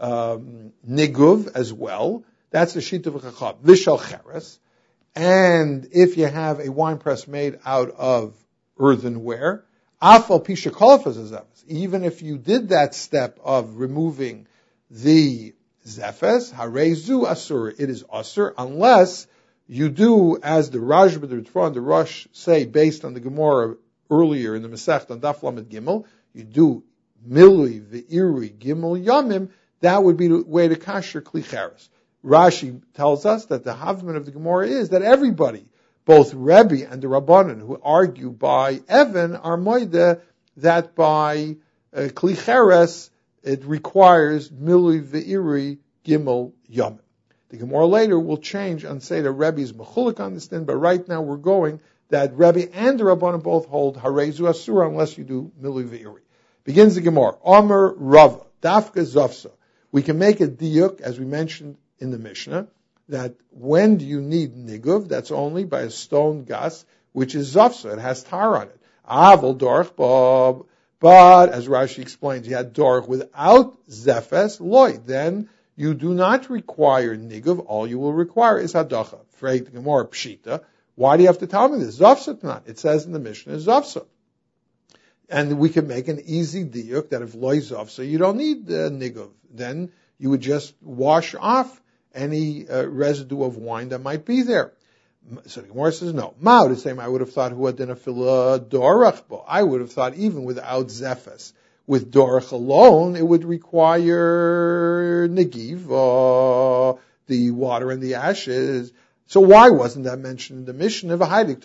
niguv as well. That's the sheet of a chacham. Vishal cheres. And if you have a wine press made out of earthenware, afal pisha kolafas zefes. Even if you did that step of removing the zefes, harezu asur, it is asur, unless you do, as the Rashba, the Ritva, and the Rosh say, based on the Gemara earlier in the Masech on Daf Lamed Gimel, you do milui ve'iri gimel yamim. That would be the way to kasher kli cheres. Rashi tells us that the Havman of the Gemara is that everybody, both Rebbe and the Rabbanan, who argue by Evan, are moide that by kli cheres it requires milui ve'iri gimel yamim. The Gemara later will change and say that Rebbe is mechulik on this thing, but right now we're going that Rebbe and the Rabbanan both hold harezu asura unless you do milui ve'iri. Begins the Gemara. Omer Rava dafka zofsa. We can make a diyuk, as we mentioned in the Mishnah, that when do you need niguv? That's only by a stone gas, which is zofsa. It has tar on it. Aval dorch bob. But, as Rashi explains, you had dorch without zefes, loy. Then you do not require niguv. All you will require is hadacha. Freit the Gemara pshita. Why do you have to tell me this? Zofsa not. It says in the Mishnah, zofsa. And we can make an easy diyuk that if loy zofsa, you don't need niguv. Then you would just wash off any residue of wine that might be there. So the Gemara says no. Mao, the same I would have thought who had done a fila dorach. I would have thought even without zefes, with dorach alone, it would require negiv, the water and the ashes. So why wasn't that mentioned in the Mishnah?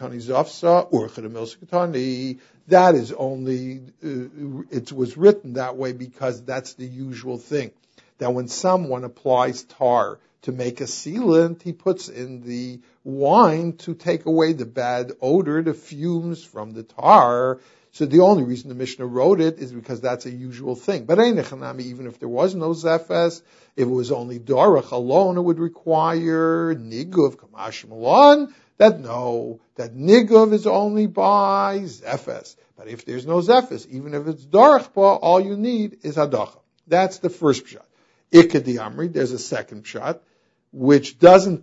That is only, it was written that way because that's the usual thing. That when someone applies tar to make a sealant, he puts in the wine to take away the bad odor, the fumes from the tar. So the only reason the Mishnah wrote it is because that's a usual thing. But even if there was no zefes, if it was only dorach alone, it would require niguv, kamash malon, that niguv is only by zefes. But if there's no zefes, even if it's dorach, all you need is hadacha. That's the first pshat. Ikadi Amri, there's a second pshat, which doesn't,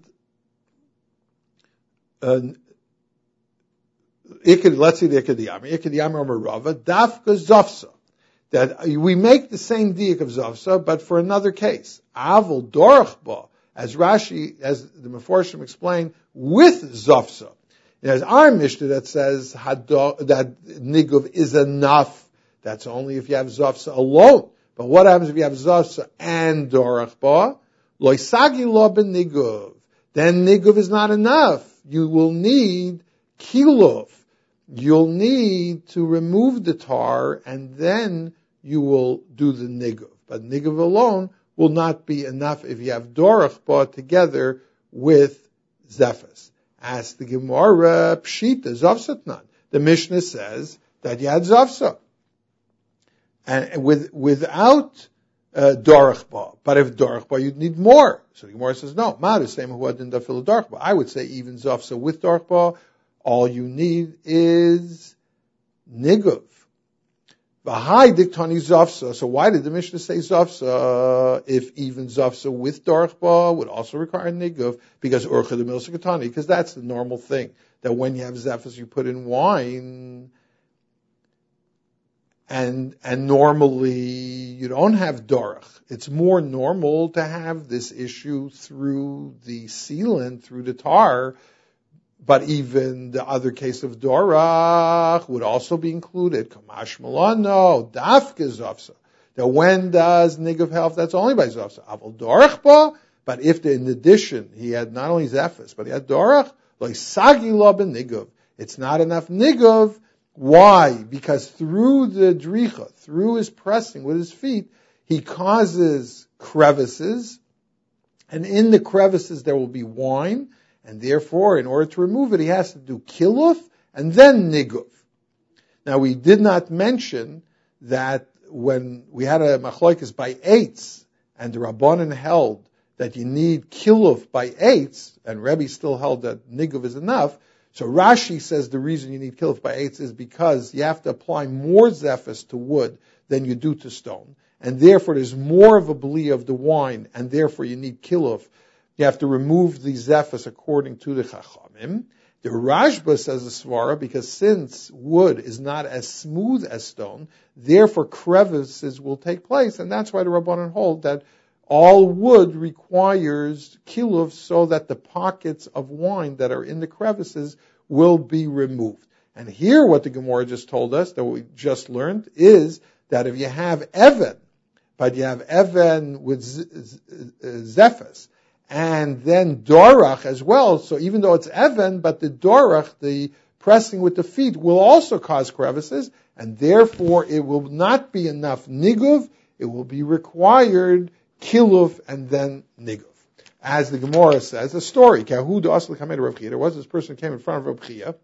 let's see the Ikadi Amri. Ikadi Amri Amar Rava, Dafka Zofsa. That we make the same diak of Zofsa, but for another case. Avol Dorach Ba, as Rashi, as the Meforshim explained, with Zofsa. There's our Mishnah that says that niguv is enough. That's only if you have zafsa alone. But what happens if you have zafsa and dorach ba? Lo sagi lo ben niguv. Then niguv is not enough. You will need kiluf. You'll need to remove the tar, and then you will do the niguv. But niguv alone will not be enough if you have dorach ba together with zefes. As the Gemara pshita zavsatnan. The Mishnah says that you had zavsa, and without dorach ba. But if dorach ba, you'd need more. So the Gemara says no. Ma the same who hadn't dafil dorach ba. I would say even zavsa with dorach ba, all you need is niguv. V'hai diktani zafsa. So why did the Mishnah say zafsa if even zafsa with dorach ba would also require niguv? Because urcha the milsa katani. Because that's the normal thing. That when you have zefes, you put in wine, and normally you don't have dorach. It's more normal to have this issue through the sealant, through the tar. But even the other case of dorach would also be included. Kamash malano, dafke zafsa. That when does niguv help? That's only by zafsa. Aval dorach ba. But if in addition he had not only zefes, but he had dorach, like sagi lo ben niguv. It's not enough niguv. Why? Because through the dricha, through his pressing with his feet, he causes crevices, and in the crevices there will be wine. And therefore, in order to remove it, he has to do kiluf and then niguv. Now, we did not mention that when we had a machlokes by eights, and the Rabbanan held that you need kiluf by eights, and Rebbe still held that niguv is enough. So Rashi says the reason you need kiluf by eights is because you have to apply more zephyrs to wood than you do to stone. And therefore, there's more of a bli of the wine, and therefore you need kiluf. You have to remove the zephyrs according to the Chachamim. The Rashba says a svara because since wood is not as smooth as stone, therefore crevices will take place, and that's why the Rabbanan hold that all wood requires kiluf so that the pockets of wine that are in the crevices will be removed. And here what the Gemara just told us, that we just learned, is that if you have even, but you have even with zephyrs, and then dorach as well. So even though it's even, but the dorach, the pressing with the feet, will also cause crevices, and therefore it will not be enough niguv. It will be required kiluf and then niguv. As the Gemara says, a story. There was this person who came in front of Rav Chia.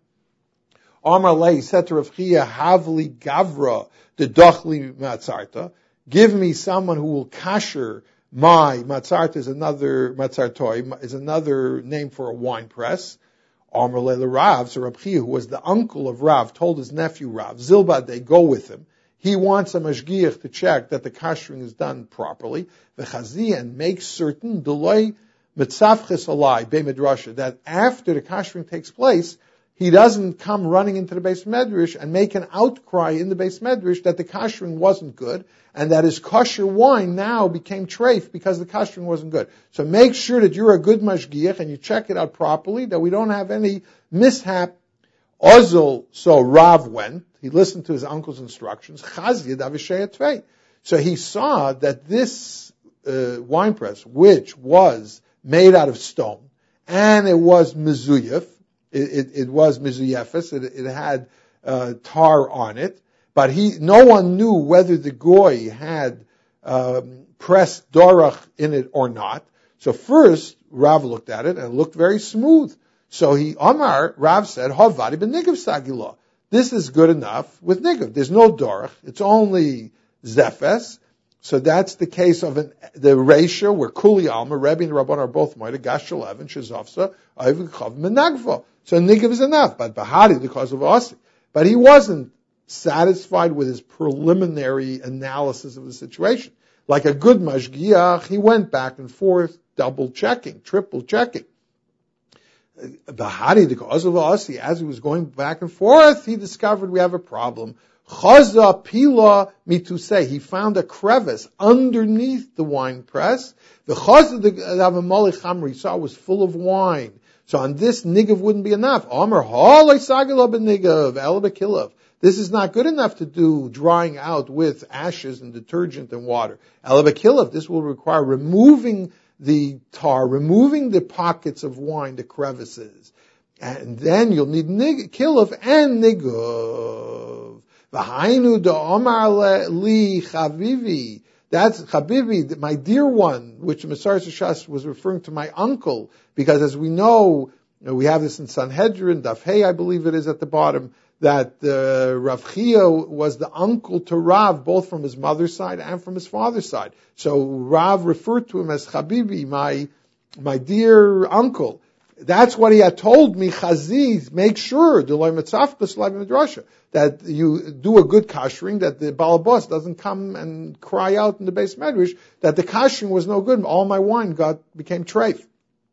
Amar Lei said to Rav Chia, Havli Gavra, the Dochli Matzarta. Give me someone who will kasher my matzarta is another matzartoi is another name for a wine press. Amar Leila Rav, so Rav Chia, who was the uncle of Rav, told his nephew Rav, Zilba, they go with him. He wants a mashgiach to check that the kashering is done properly. V'chazi, and make certain delay mitzavches alai be midrasha, that after the kashering takes place, he doesn't come running into the Beis Medrash and make an outcry in the Beis Medrash that the kashering wasn't good and that his kosher wine now became treif because the kashering wasn't good. So make sure that you're a good mashgiach and you check it out properly, that we don't have any mishap. Ozil, so Rav went, he listened to his uncle's instructions, so he saw that this wine press, which was made out of stone, and it was mezuyef, it was mezuyefes, it had tar on it, but no one knew whether the goy had pressed dorach in it or not. So first, Rav looked at it and it looked very smooth. So Rav said, Havadi ben nigav sagila. This is good enough with nigav. There's no dorach. It's only zefes. So that's the case of the ratio where Kuli Alma, Rebbe and Rabban are both moida, Gashal Evan, Shazafsa, Ayv Chav Menagva. So nigav is enough, but Bahari because of Asi. But he wasn't satisfied with his preliminary analysis of the situation. Like a good mashgiach, he went back and forth, double checking, triple checking. Bahari because of Asi, as he was going back and forth, he discovered we have a problem. Chaza pila mitusei. He found a crevice underneath the wine press. The chaza the avamali chamri saw was full of wine. So on this, nigav wouldn't be enough. Omer, halay sagila b'nigav, el b'kilav. This is not good enough to do drying out with ashes and detergent and water. El b'kilav, this will require removing the tar, removing the pockets of wine, the crevices. And then you'll need kilav and nigav. V'hainu da'omar li chavivi. That's Chabibi, my dear one, which Messiah Shas was referring to my uncle, because as we know, we have this in Sanhedrin, Daf Hey, I believe it is at the bottom, that Rav Chia was the uncle to Rav, both from his mother's side and from his father's side. So Rav referred to him as Chabibi, my dear uncle. That's what he had told me, Chaziz, make sure, that you do a good kashering, that the balabos doesn't come and cry out in the base medrash that the kashering was no good, all my wine became treif.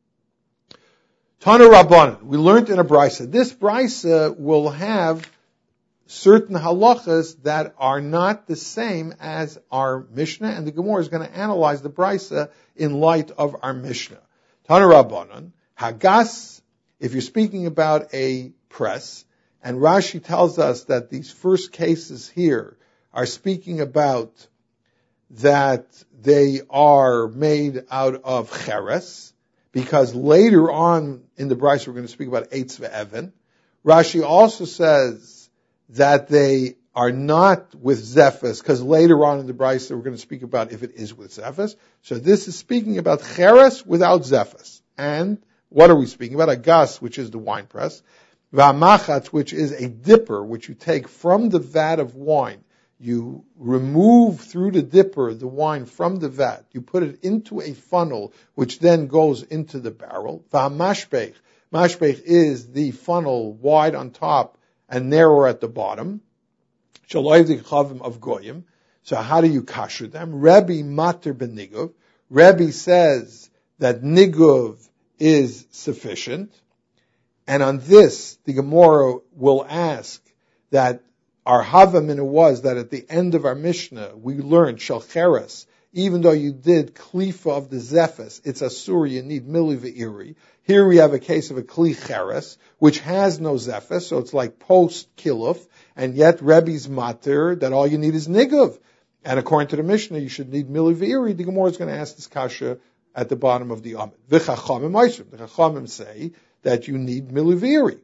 Tana Rabbanan, we learned in a brisa. This brisa will have certain halachas that are not the same as our Mishnah, and the Gemara is going to analyze the brisa in light of our Mishnah. Tana Rabbanan, Hagas, if you're speaking about a press, and Rashi tells us that these first cases here are speaking about that they are made out of cheres, because later on in the Brisa we're going to speak about eitz ve'even. Rashi also says that they are not with zephas, because later on in the Brisa we're going to speak about if it is with zephas. So this is speaking about cheres without zephas. And what are we speaking about? A gas, which is the wine press. V'amachatz, which is a dipper, which you take from the vat of wine. You remove through the dipper the wine from the vat. You put it into a funnel, which then goes into the barrel. V'amashpech. Mashpech is the funnel wide on top and narrower at the bottom. Shaloiv the chavim of goyim. So how do you kasher them? Rebbe mater b'niguv. Rebbe says that niguv is sufficient. And on this, the Gemara will ask that our Havamina was that at the end of our Mishnah, we learned Shalcheres, even though you did Klifa of the Zephas, it's Asur, you need Mili Ve'iri. Here we have a case of a Kli Cheres, which has no Zephas, so it's like post-Kiluf, and yet Rebbe's Mater, that all you need is Niguv. And according to the Mishnah, you should need Mili Ve'iri. The Gemara is going to ask this kasha at the bottom of the Amid. The Chachamim say that you need miliviri.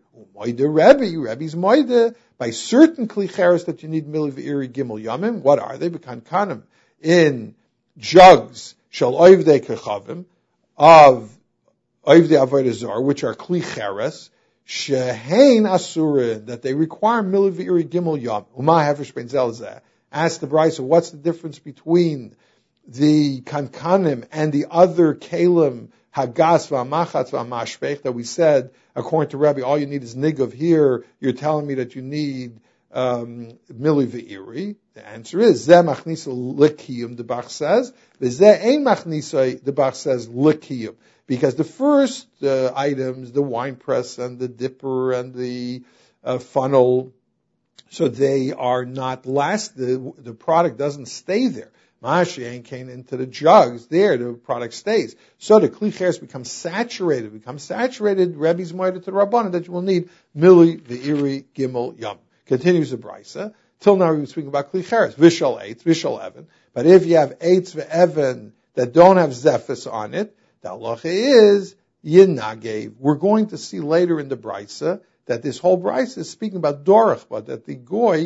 Rebbe's moide, by certain klicheres that you need miliviri gimel yamim. What are they? B'kankanim, in jugs, shal oivdei kechavim, of oivdei avodah zar, which are klicheres, shehein asurin, that they require miliviri gimel yam. Uma hefesh ben zelzeh. Ask the Brisa, what's the difference between the kankanim and the other kalim, hagas v'amachatz v'amashpech, that we said, according to Rabbi, all you need is niguv. Here, you're telling me that you need mili v'iri. The answer is, zeh machnisa l'kiyum, the Bach says, v'zeh ein machnisa, the Bach says, l'kiyum. Because the first items, the wine press and the dipper and the funnel, so they are not the product doesn't stay there. Mashiach came into the jugs, there the product stays. So the klicheres becomes saturated. Rebbe's moed to the Rabbanan that you will need mili ve'iri gimel yam. Continues the brisa. Till now we were speaking about klicheres, vishal eitz, vishal even. But if you have eitz ve'even that don't have zephas on it, the halacha is yinagev. We're going to see later in the brisa that this whole brisa is speaking about dorach, but that the goy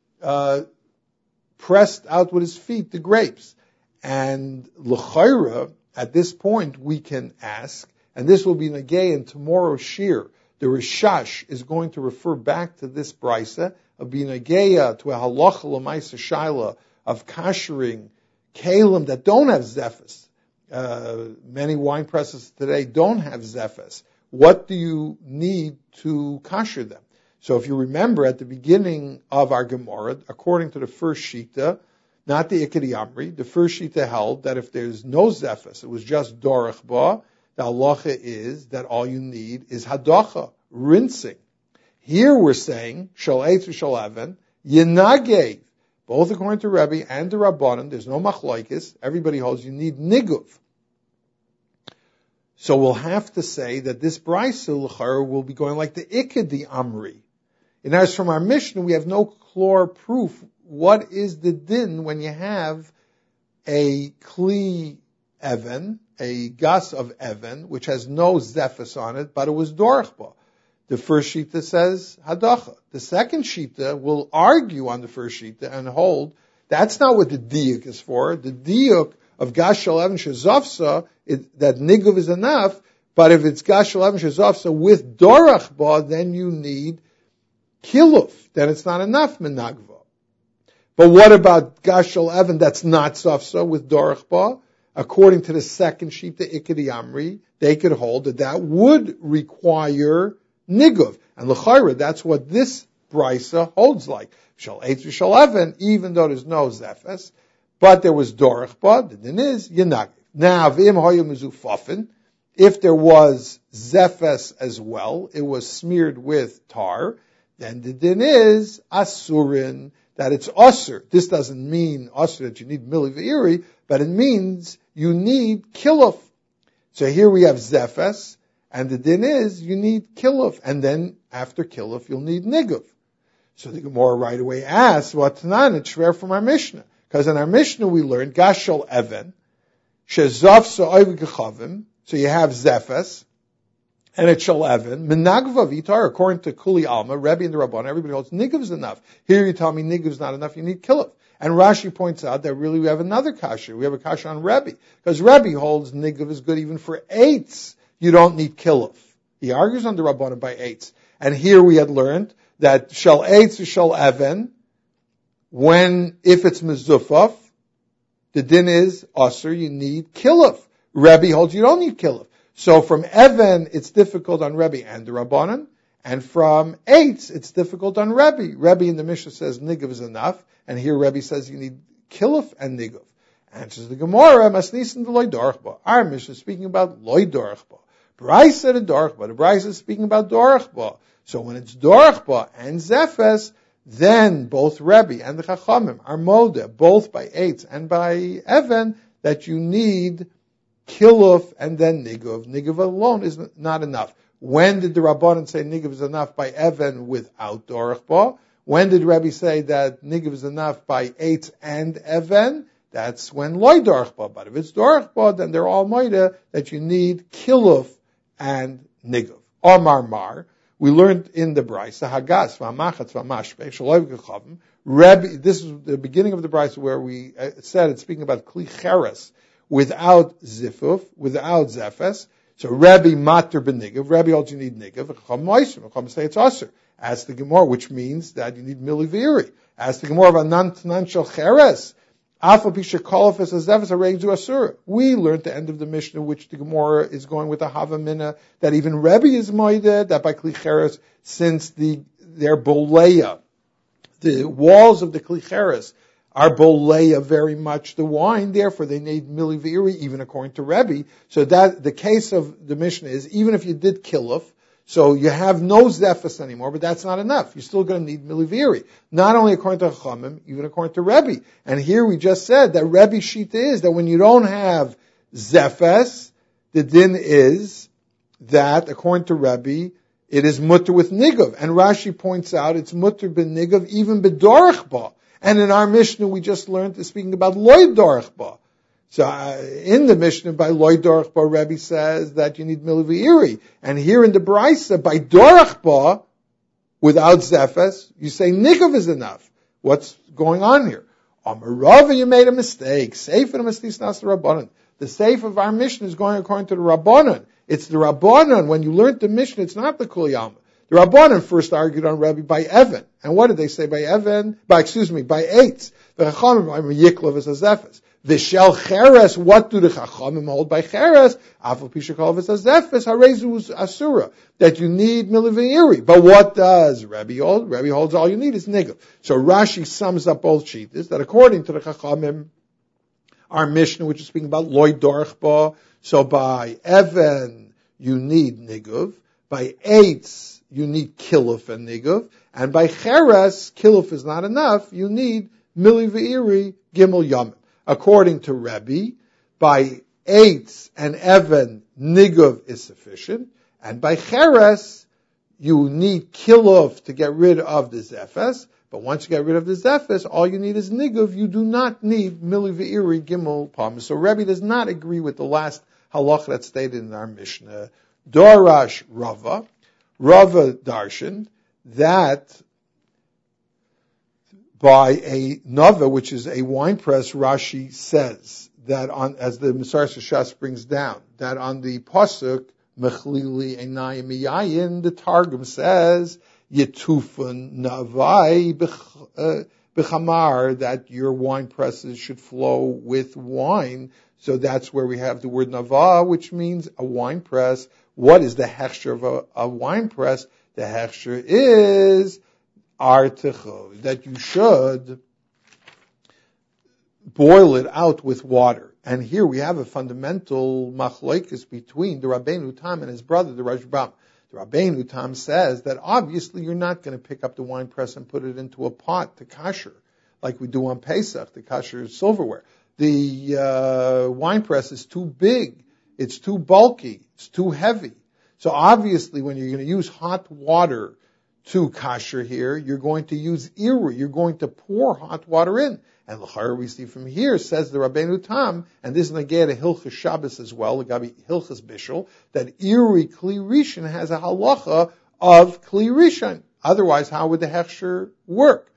pressed out with his feet the grapes. And l'chayra, at this point, we can ask, and this will be negay in tomorrow's shir, the Rishash is going to refer back to this brisa of being negeya to a halacha l'maisa shaila of kashering kalim that don't have zephas. Many wine presses today don't have zephas. What do you need to kasher them? So if you remember at the beginning of our Gemara, according to the first Shita, not the Ikari Amri, the first Shita held that if there's no Zephas, it was just Dorach Ba, the halacha is that all you need is Hadacha, rinsing. Here we're saying, Shal Eitz Shal Even, Yinagev, both according to Rebbe and the Rabbanan, there's no machlaikis, everybody holds you need Niguv. So we'll have to say that this Brisa l'chara will be going like the Ikedi Amri. And as from our Mishnah, we have no clear proof. What is the din when you have a Kli Even, a gas of Even, which has no Zephus on it, but it was Dorchba? The first Shita says Hadacha. The second Shita will argue on the first Shita and hold that's not what the Diuk is for. The Diuk of Gas Shel Even Shezofsa, that Niguv is enough, but if it's Gas Shel Even Shezofsa with Dorachba, then you need Kiluf. Then it's not enough Menagva. But what about Gas Shel Even that's not Sofsa with Dorachba? According to the second sheet, the Ikedi Amri, they could hold that would require Niguv. And L'chayra, that's what this Brisa holds like. Shal Eitz Shal Even, even though there's no Zephes, but there was Dorachba, the din is Yenagif. Now, V'im Hoya Mezufafin, if there was Zephes as well, it was smeared with tar, then the din is Asurin, that it's Asur. This doesn't mean Asur that you need Mili V'iri, but it means you need Kiluf. So here we have Zephes, and the din is you need Kiluf, and then after Kiluf you'll need Niguv. So the Gemara right away asks, what's not it's shver from our Mishnah? Because in our Mishnah we learned Gas Shel Even, Shezaf Sa'oiv Gechavim, so you have Zephes, and it's Shel Even, Menagva Vitar, according to Kuli Alma, Rebbe and the Rabban, everybody holds Niguv is enough. Here you tell me Niguv is not enough, you need Kiluf. And Rashi points out that really we have another kasha. We have a kasha on Rebbe. Because Rebbe holds Niguv is good even for eights. You don't need Kiluf. He argues on the Rabbanan by eights. And here we had learned that Shel Eitz or Shel Even, if it's Mezufaf, the din is Asr, you need Kiluf. Rebbe holds you don't need Kiluf. So from Even, it's difficult on Rebbe and the Rabbanan. And from Eitz, it's difficult on Rebbe. Rebbe in the Mishnah says Niguv is enough. And here Rebbe says you need Kiluf and Niguv. Answers the Gemara, Masnisin the Loy Dorchba. Our Mishnah is speaking about Loy Dorchba. Brisa the Dorchba. The Brisa is speaking about Dorchba. So when it's Dorchba and Zephes, then both Rebbe and the Chachamim are Moda, both by Eitz and by Even, that you need Kiluf and then Niguv. Niguv alone is not enough. When did the Rabbanan say Niguv is enough by Even without Dorchba? When did Rebbe say that Niguv is enough by Eitz and Even? That's when Loy Dorchba. But if it's Dorchba, then they're all Moida that you need Kiluf and Niguv. Omar Mar, we learned in the Brisa, Hagas, V'amachatz, V'amashpeh, Shaloiv Gechavim. Rebbe, this is the beginning of the Brisa where we said it's speaking about Kli Cheres without Zifuf, without Zephes. So Rebbe mater b'nigav. Rebbe holds you need nigav. Chacham moisim. Chacham say it's aser. Ask the Gemara, which means that you need mili v'iri. Ask the Gemara of anan shel cheres. Afal pisha kolafes azevas areizu asura. We learned the end of the Mishnah, which the Gemara is going with a havamina that even Rebbe is moided that by kli cheres, since their boleya, the walls of the kli cheres are boleya very much the wine, therefore they need mili v'iri, even according to Rebbe. So that the case of the Mishnah is, even if you did kiluf, so you have no zephus anymore, but that's not enough. You're still going to need mili v'iri. Not only according to Chachamim, even according to Rebbe. And here we just said that Rebbe's shita is that when you don't have zephus, the din is that, according to Rebbe, it is mutter with nigav. And Rashi points out it's mutter ben nigav, even bedorach ba. And in our Mishnah, we just learned speaking about loy dorach ba. So in the Mishnah, by loy dorach ba, Rebbe says that you need milivi'iri. And here in the Brisa, by dorach ba, without zephes, you say nigav is enough. What's going on here? Amarava, you made a mistake. Seif and a mistis nas the Rabbanan. The seif of our Mishnah is going according to the Rabbanan. It's the Rabbanan. When you learned the Mishnah, it's not the Kul Yama. The Rabbanan first argued on Rebbe by Even. And what did they say by Even? By Eitz. The Chachamim are Yiklav as a Zephes. The Shel Cheres, what do the Chachamim hold by Cheres? Afal Pishakol as a Zephes, Harezu Asura. That you need Milivi'iri. But what does Rebbe hold? Rebbe holds all you need is Nigav. So Rashi sums up both sheets that according to the Chachamim, our Mishnah, which is speaking about Loy Dorach Ba, so by Even, you need Nigav. By Eitz, you need Kiluf and Nigav. And by Cheres, Kiluf is not enough. You need Mili Ve'iri, Gimel Yamim. According to Rebbe, by eitz and even niguv is sufficient, and by cheres you need kilov to get rid of the zefes. But once you get rid of the zefes, all you need is niguv. You do not need mili ve'iri gimel palm. So Rebbe does not agree with the last halach that's stated in our Mishnah. Dorash Rava darshan that by a nava, which is a wine press, Rashi says that as the Masaras Shas brings down, that on the pasuk Mechlili Einayim Miyayin, the Targum says Yetufun Navai B'chamar, that your wine presses should flow with wine. So that's where we have the word Nava, which means a wine press. What is the hechsher of a wine press? The hechsher is articho, that you should boil it out with water. And here we have a fundamental machlokes between the Rabbeinu Tam and his brother, the Rashbam. The Rabbeinu Tam says that obviously you're not going to pick up the wine press and put it into a pot to kasher, like we do on Pesach, the kasher silverware. The wine press is too big, it's too bulky, it's too heavy. So obviously when you're going to use hot water to kasher here, you're going to use iru, you're going to pour hot water in. And l'chara we see from here, says the Rabbeinu Tam, and this is negay to Hilchas Shabbos as well, Gabi Hilchas Bishul, that iri Kli Rishon has a halacha of Kli Rishon. Otherwise, how would the hechsher work?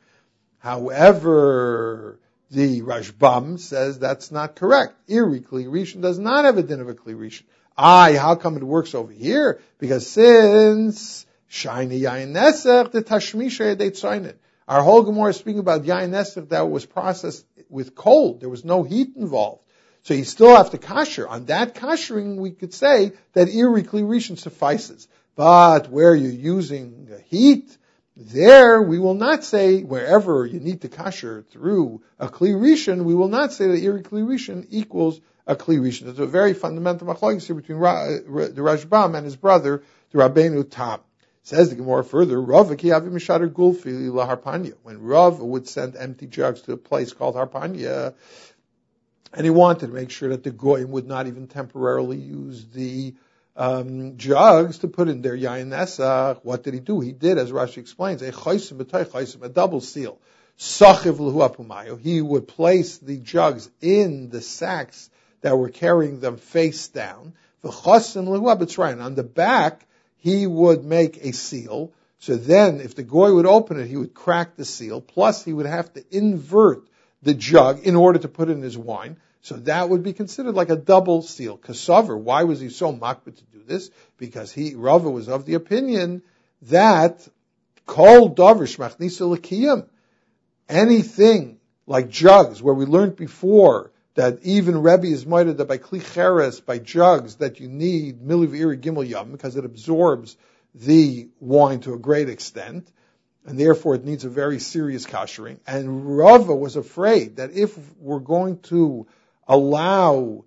However, the Rashbam says that's not correct. Iri Kli Rishon does not have a din of a Kli Rishon. How come it works over here? Because since Shiny Yain Nesach, the Tashmisha Yadei Tzayin. Our whole Gemara is speaking about Yain Nesach that was processed with cold. There was no heat involved. So you still have to kasher. On that kashering, we could say that Iri Kli Rishon suffices. But where you're using heat, there we will not say, wherever you need to kasher through a Kli Rishon, we will not say that Iri Kli Rishon equals a Kli Rishon. There's a very fundamental machlokes here between the Rashbam and his brother, the Rabbeinu Tam. Says the Gemara further, Rav ki avi mishader gulfi laharpanya. When Rav would send empty jugs to a place called Harpanya, and he wanted to make sure that the goyim would not even temporarily use the jugs to put in their yain nesach, what did he do? He did, as Rashi explains, a double seal. Sachiv lehu apumayo. He would place the jugs in the sacks that were carrying them face down. V'chasim lehu abitzrayin. On the back, he would make a seal. So then, if the goy would open it, he would crack the seal. Plus, he would have to invert the jug in order to put in his wine. So that would be considered like a double seal. Kasaver, why was he so makbid to do this? Because Rava was of the opinion that kol davar shmachnisa l'kiyam, anything like jugs, where we learned before that even Rebbe is moided that by kli cheres, by jugs, that you need miliv iri gimel yam, because it absorbs the wine to a great extent, and therefore it needs a very serious kashering. And Rava was afraid that if we're going to allow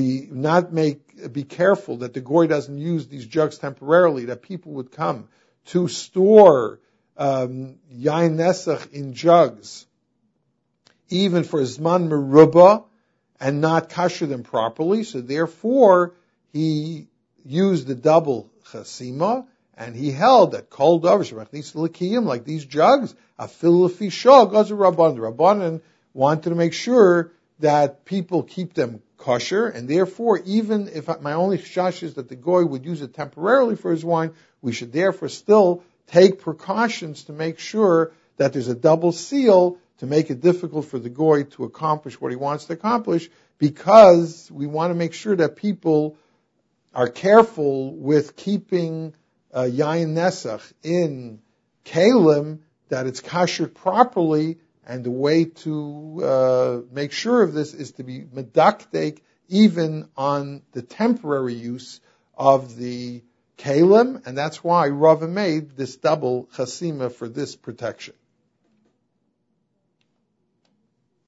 be careful that the goy doesn't use these jugs temporarily, that people would come to store yain nesach in jugs, even for zman merubah, and not kasher them properly. So therefore, he used the double chasima, and he held that kol davar shemachnis l'kiyim, like these jugs, afil lefi shah gazer rabban. The rabbanan wanted to make sure that people keep them kosher, and therefore, even if my only chash is that the goy would use it temporarily for his wine, we should therefore still take precautions to make sure that there's a double seal to make it difficult for the goy to accomplish what he wants to accomplish, because we want to make sure that people are careful with keeping yain nesach in kalim, that it's kasher properly, and the way to make sure of this is to be medaktek even on the temporary use of the kalim, and that's why Rava made this double chasima for this protection.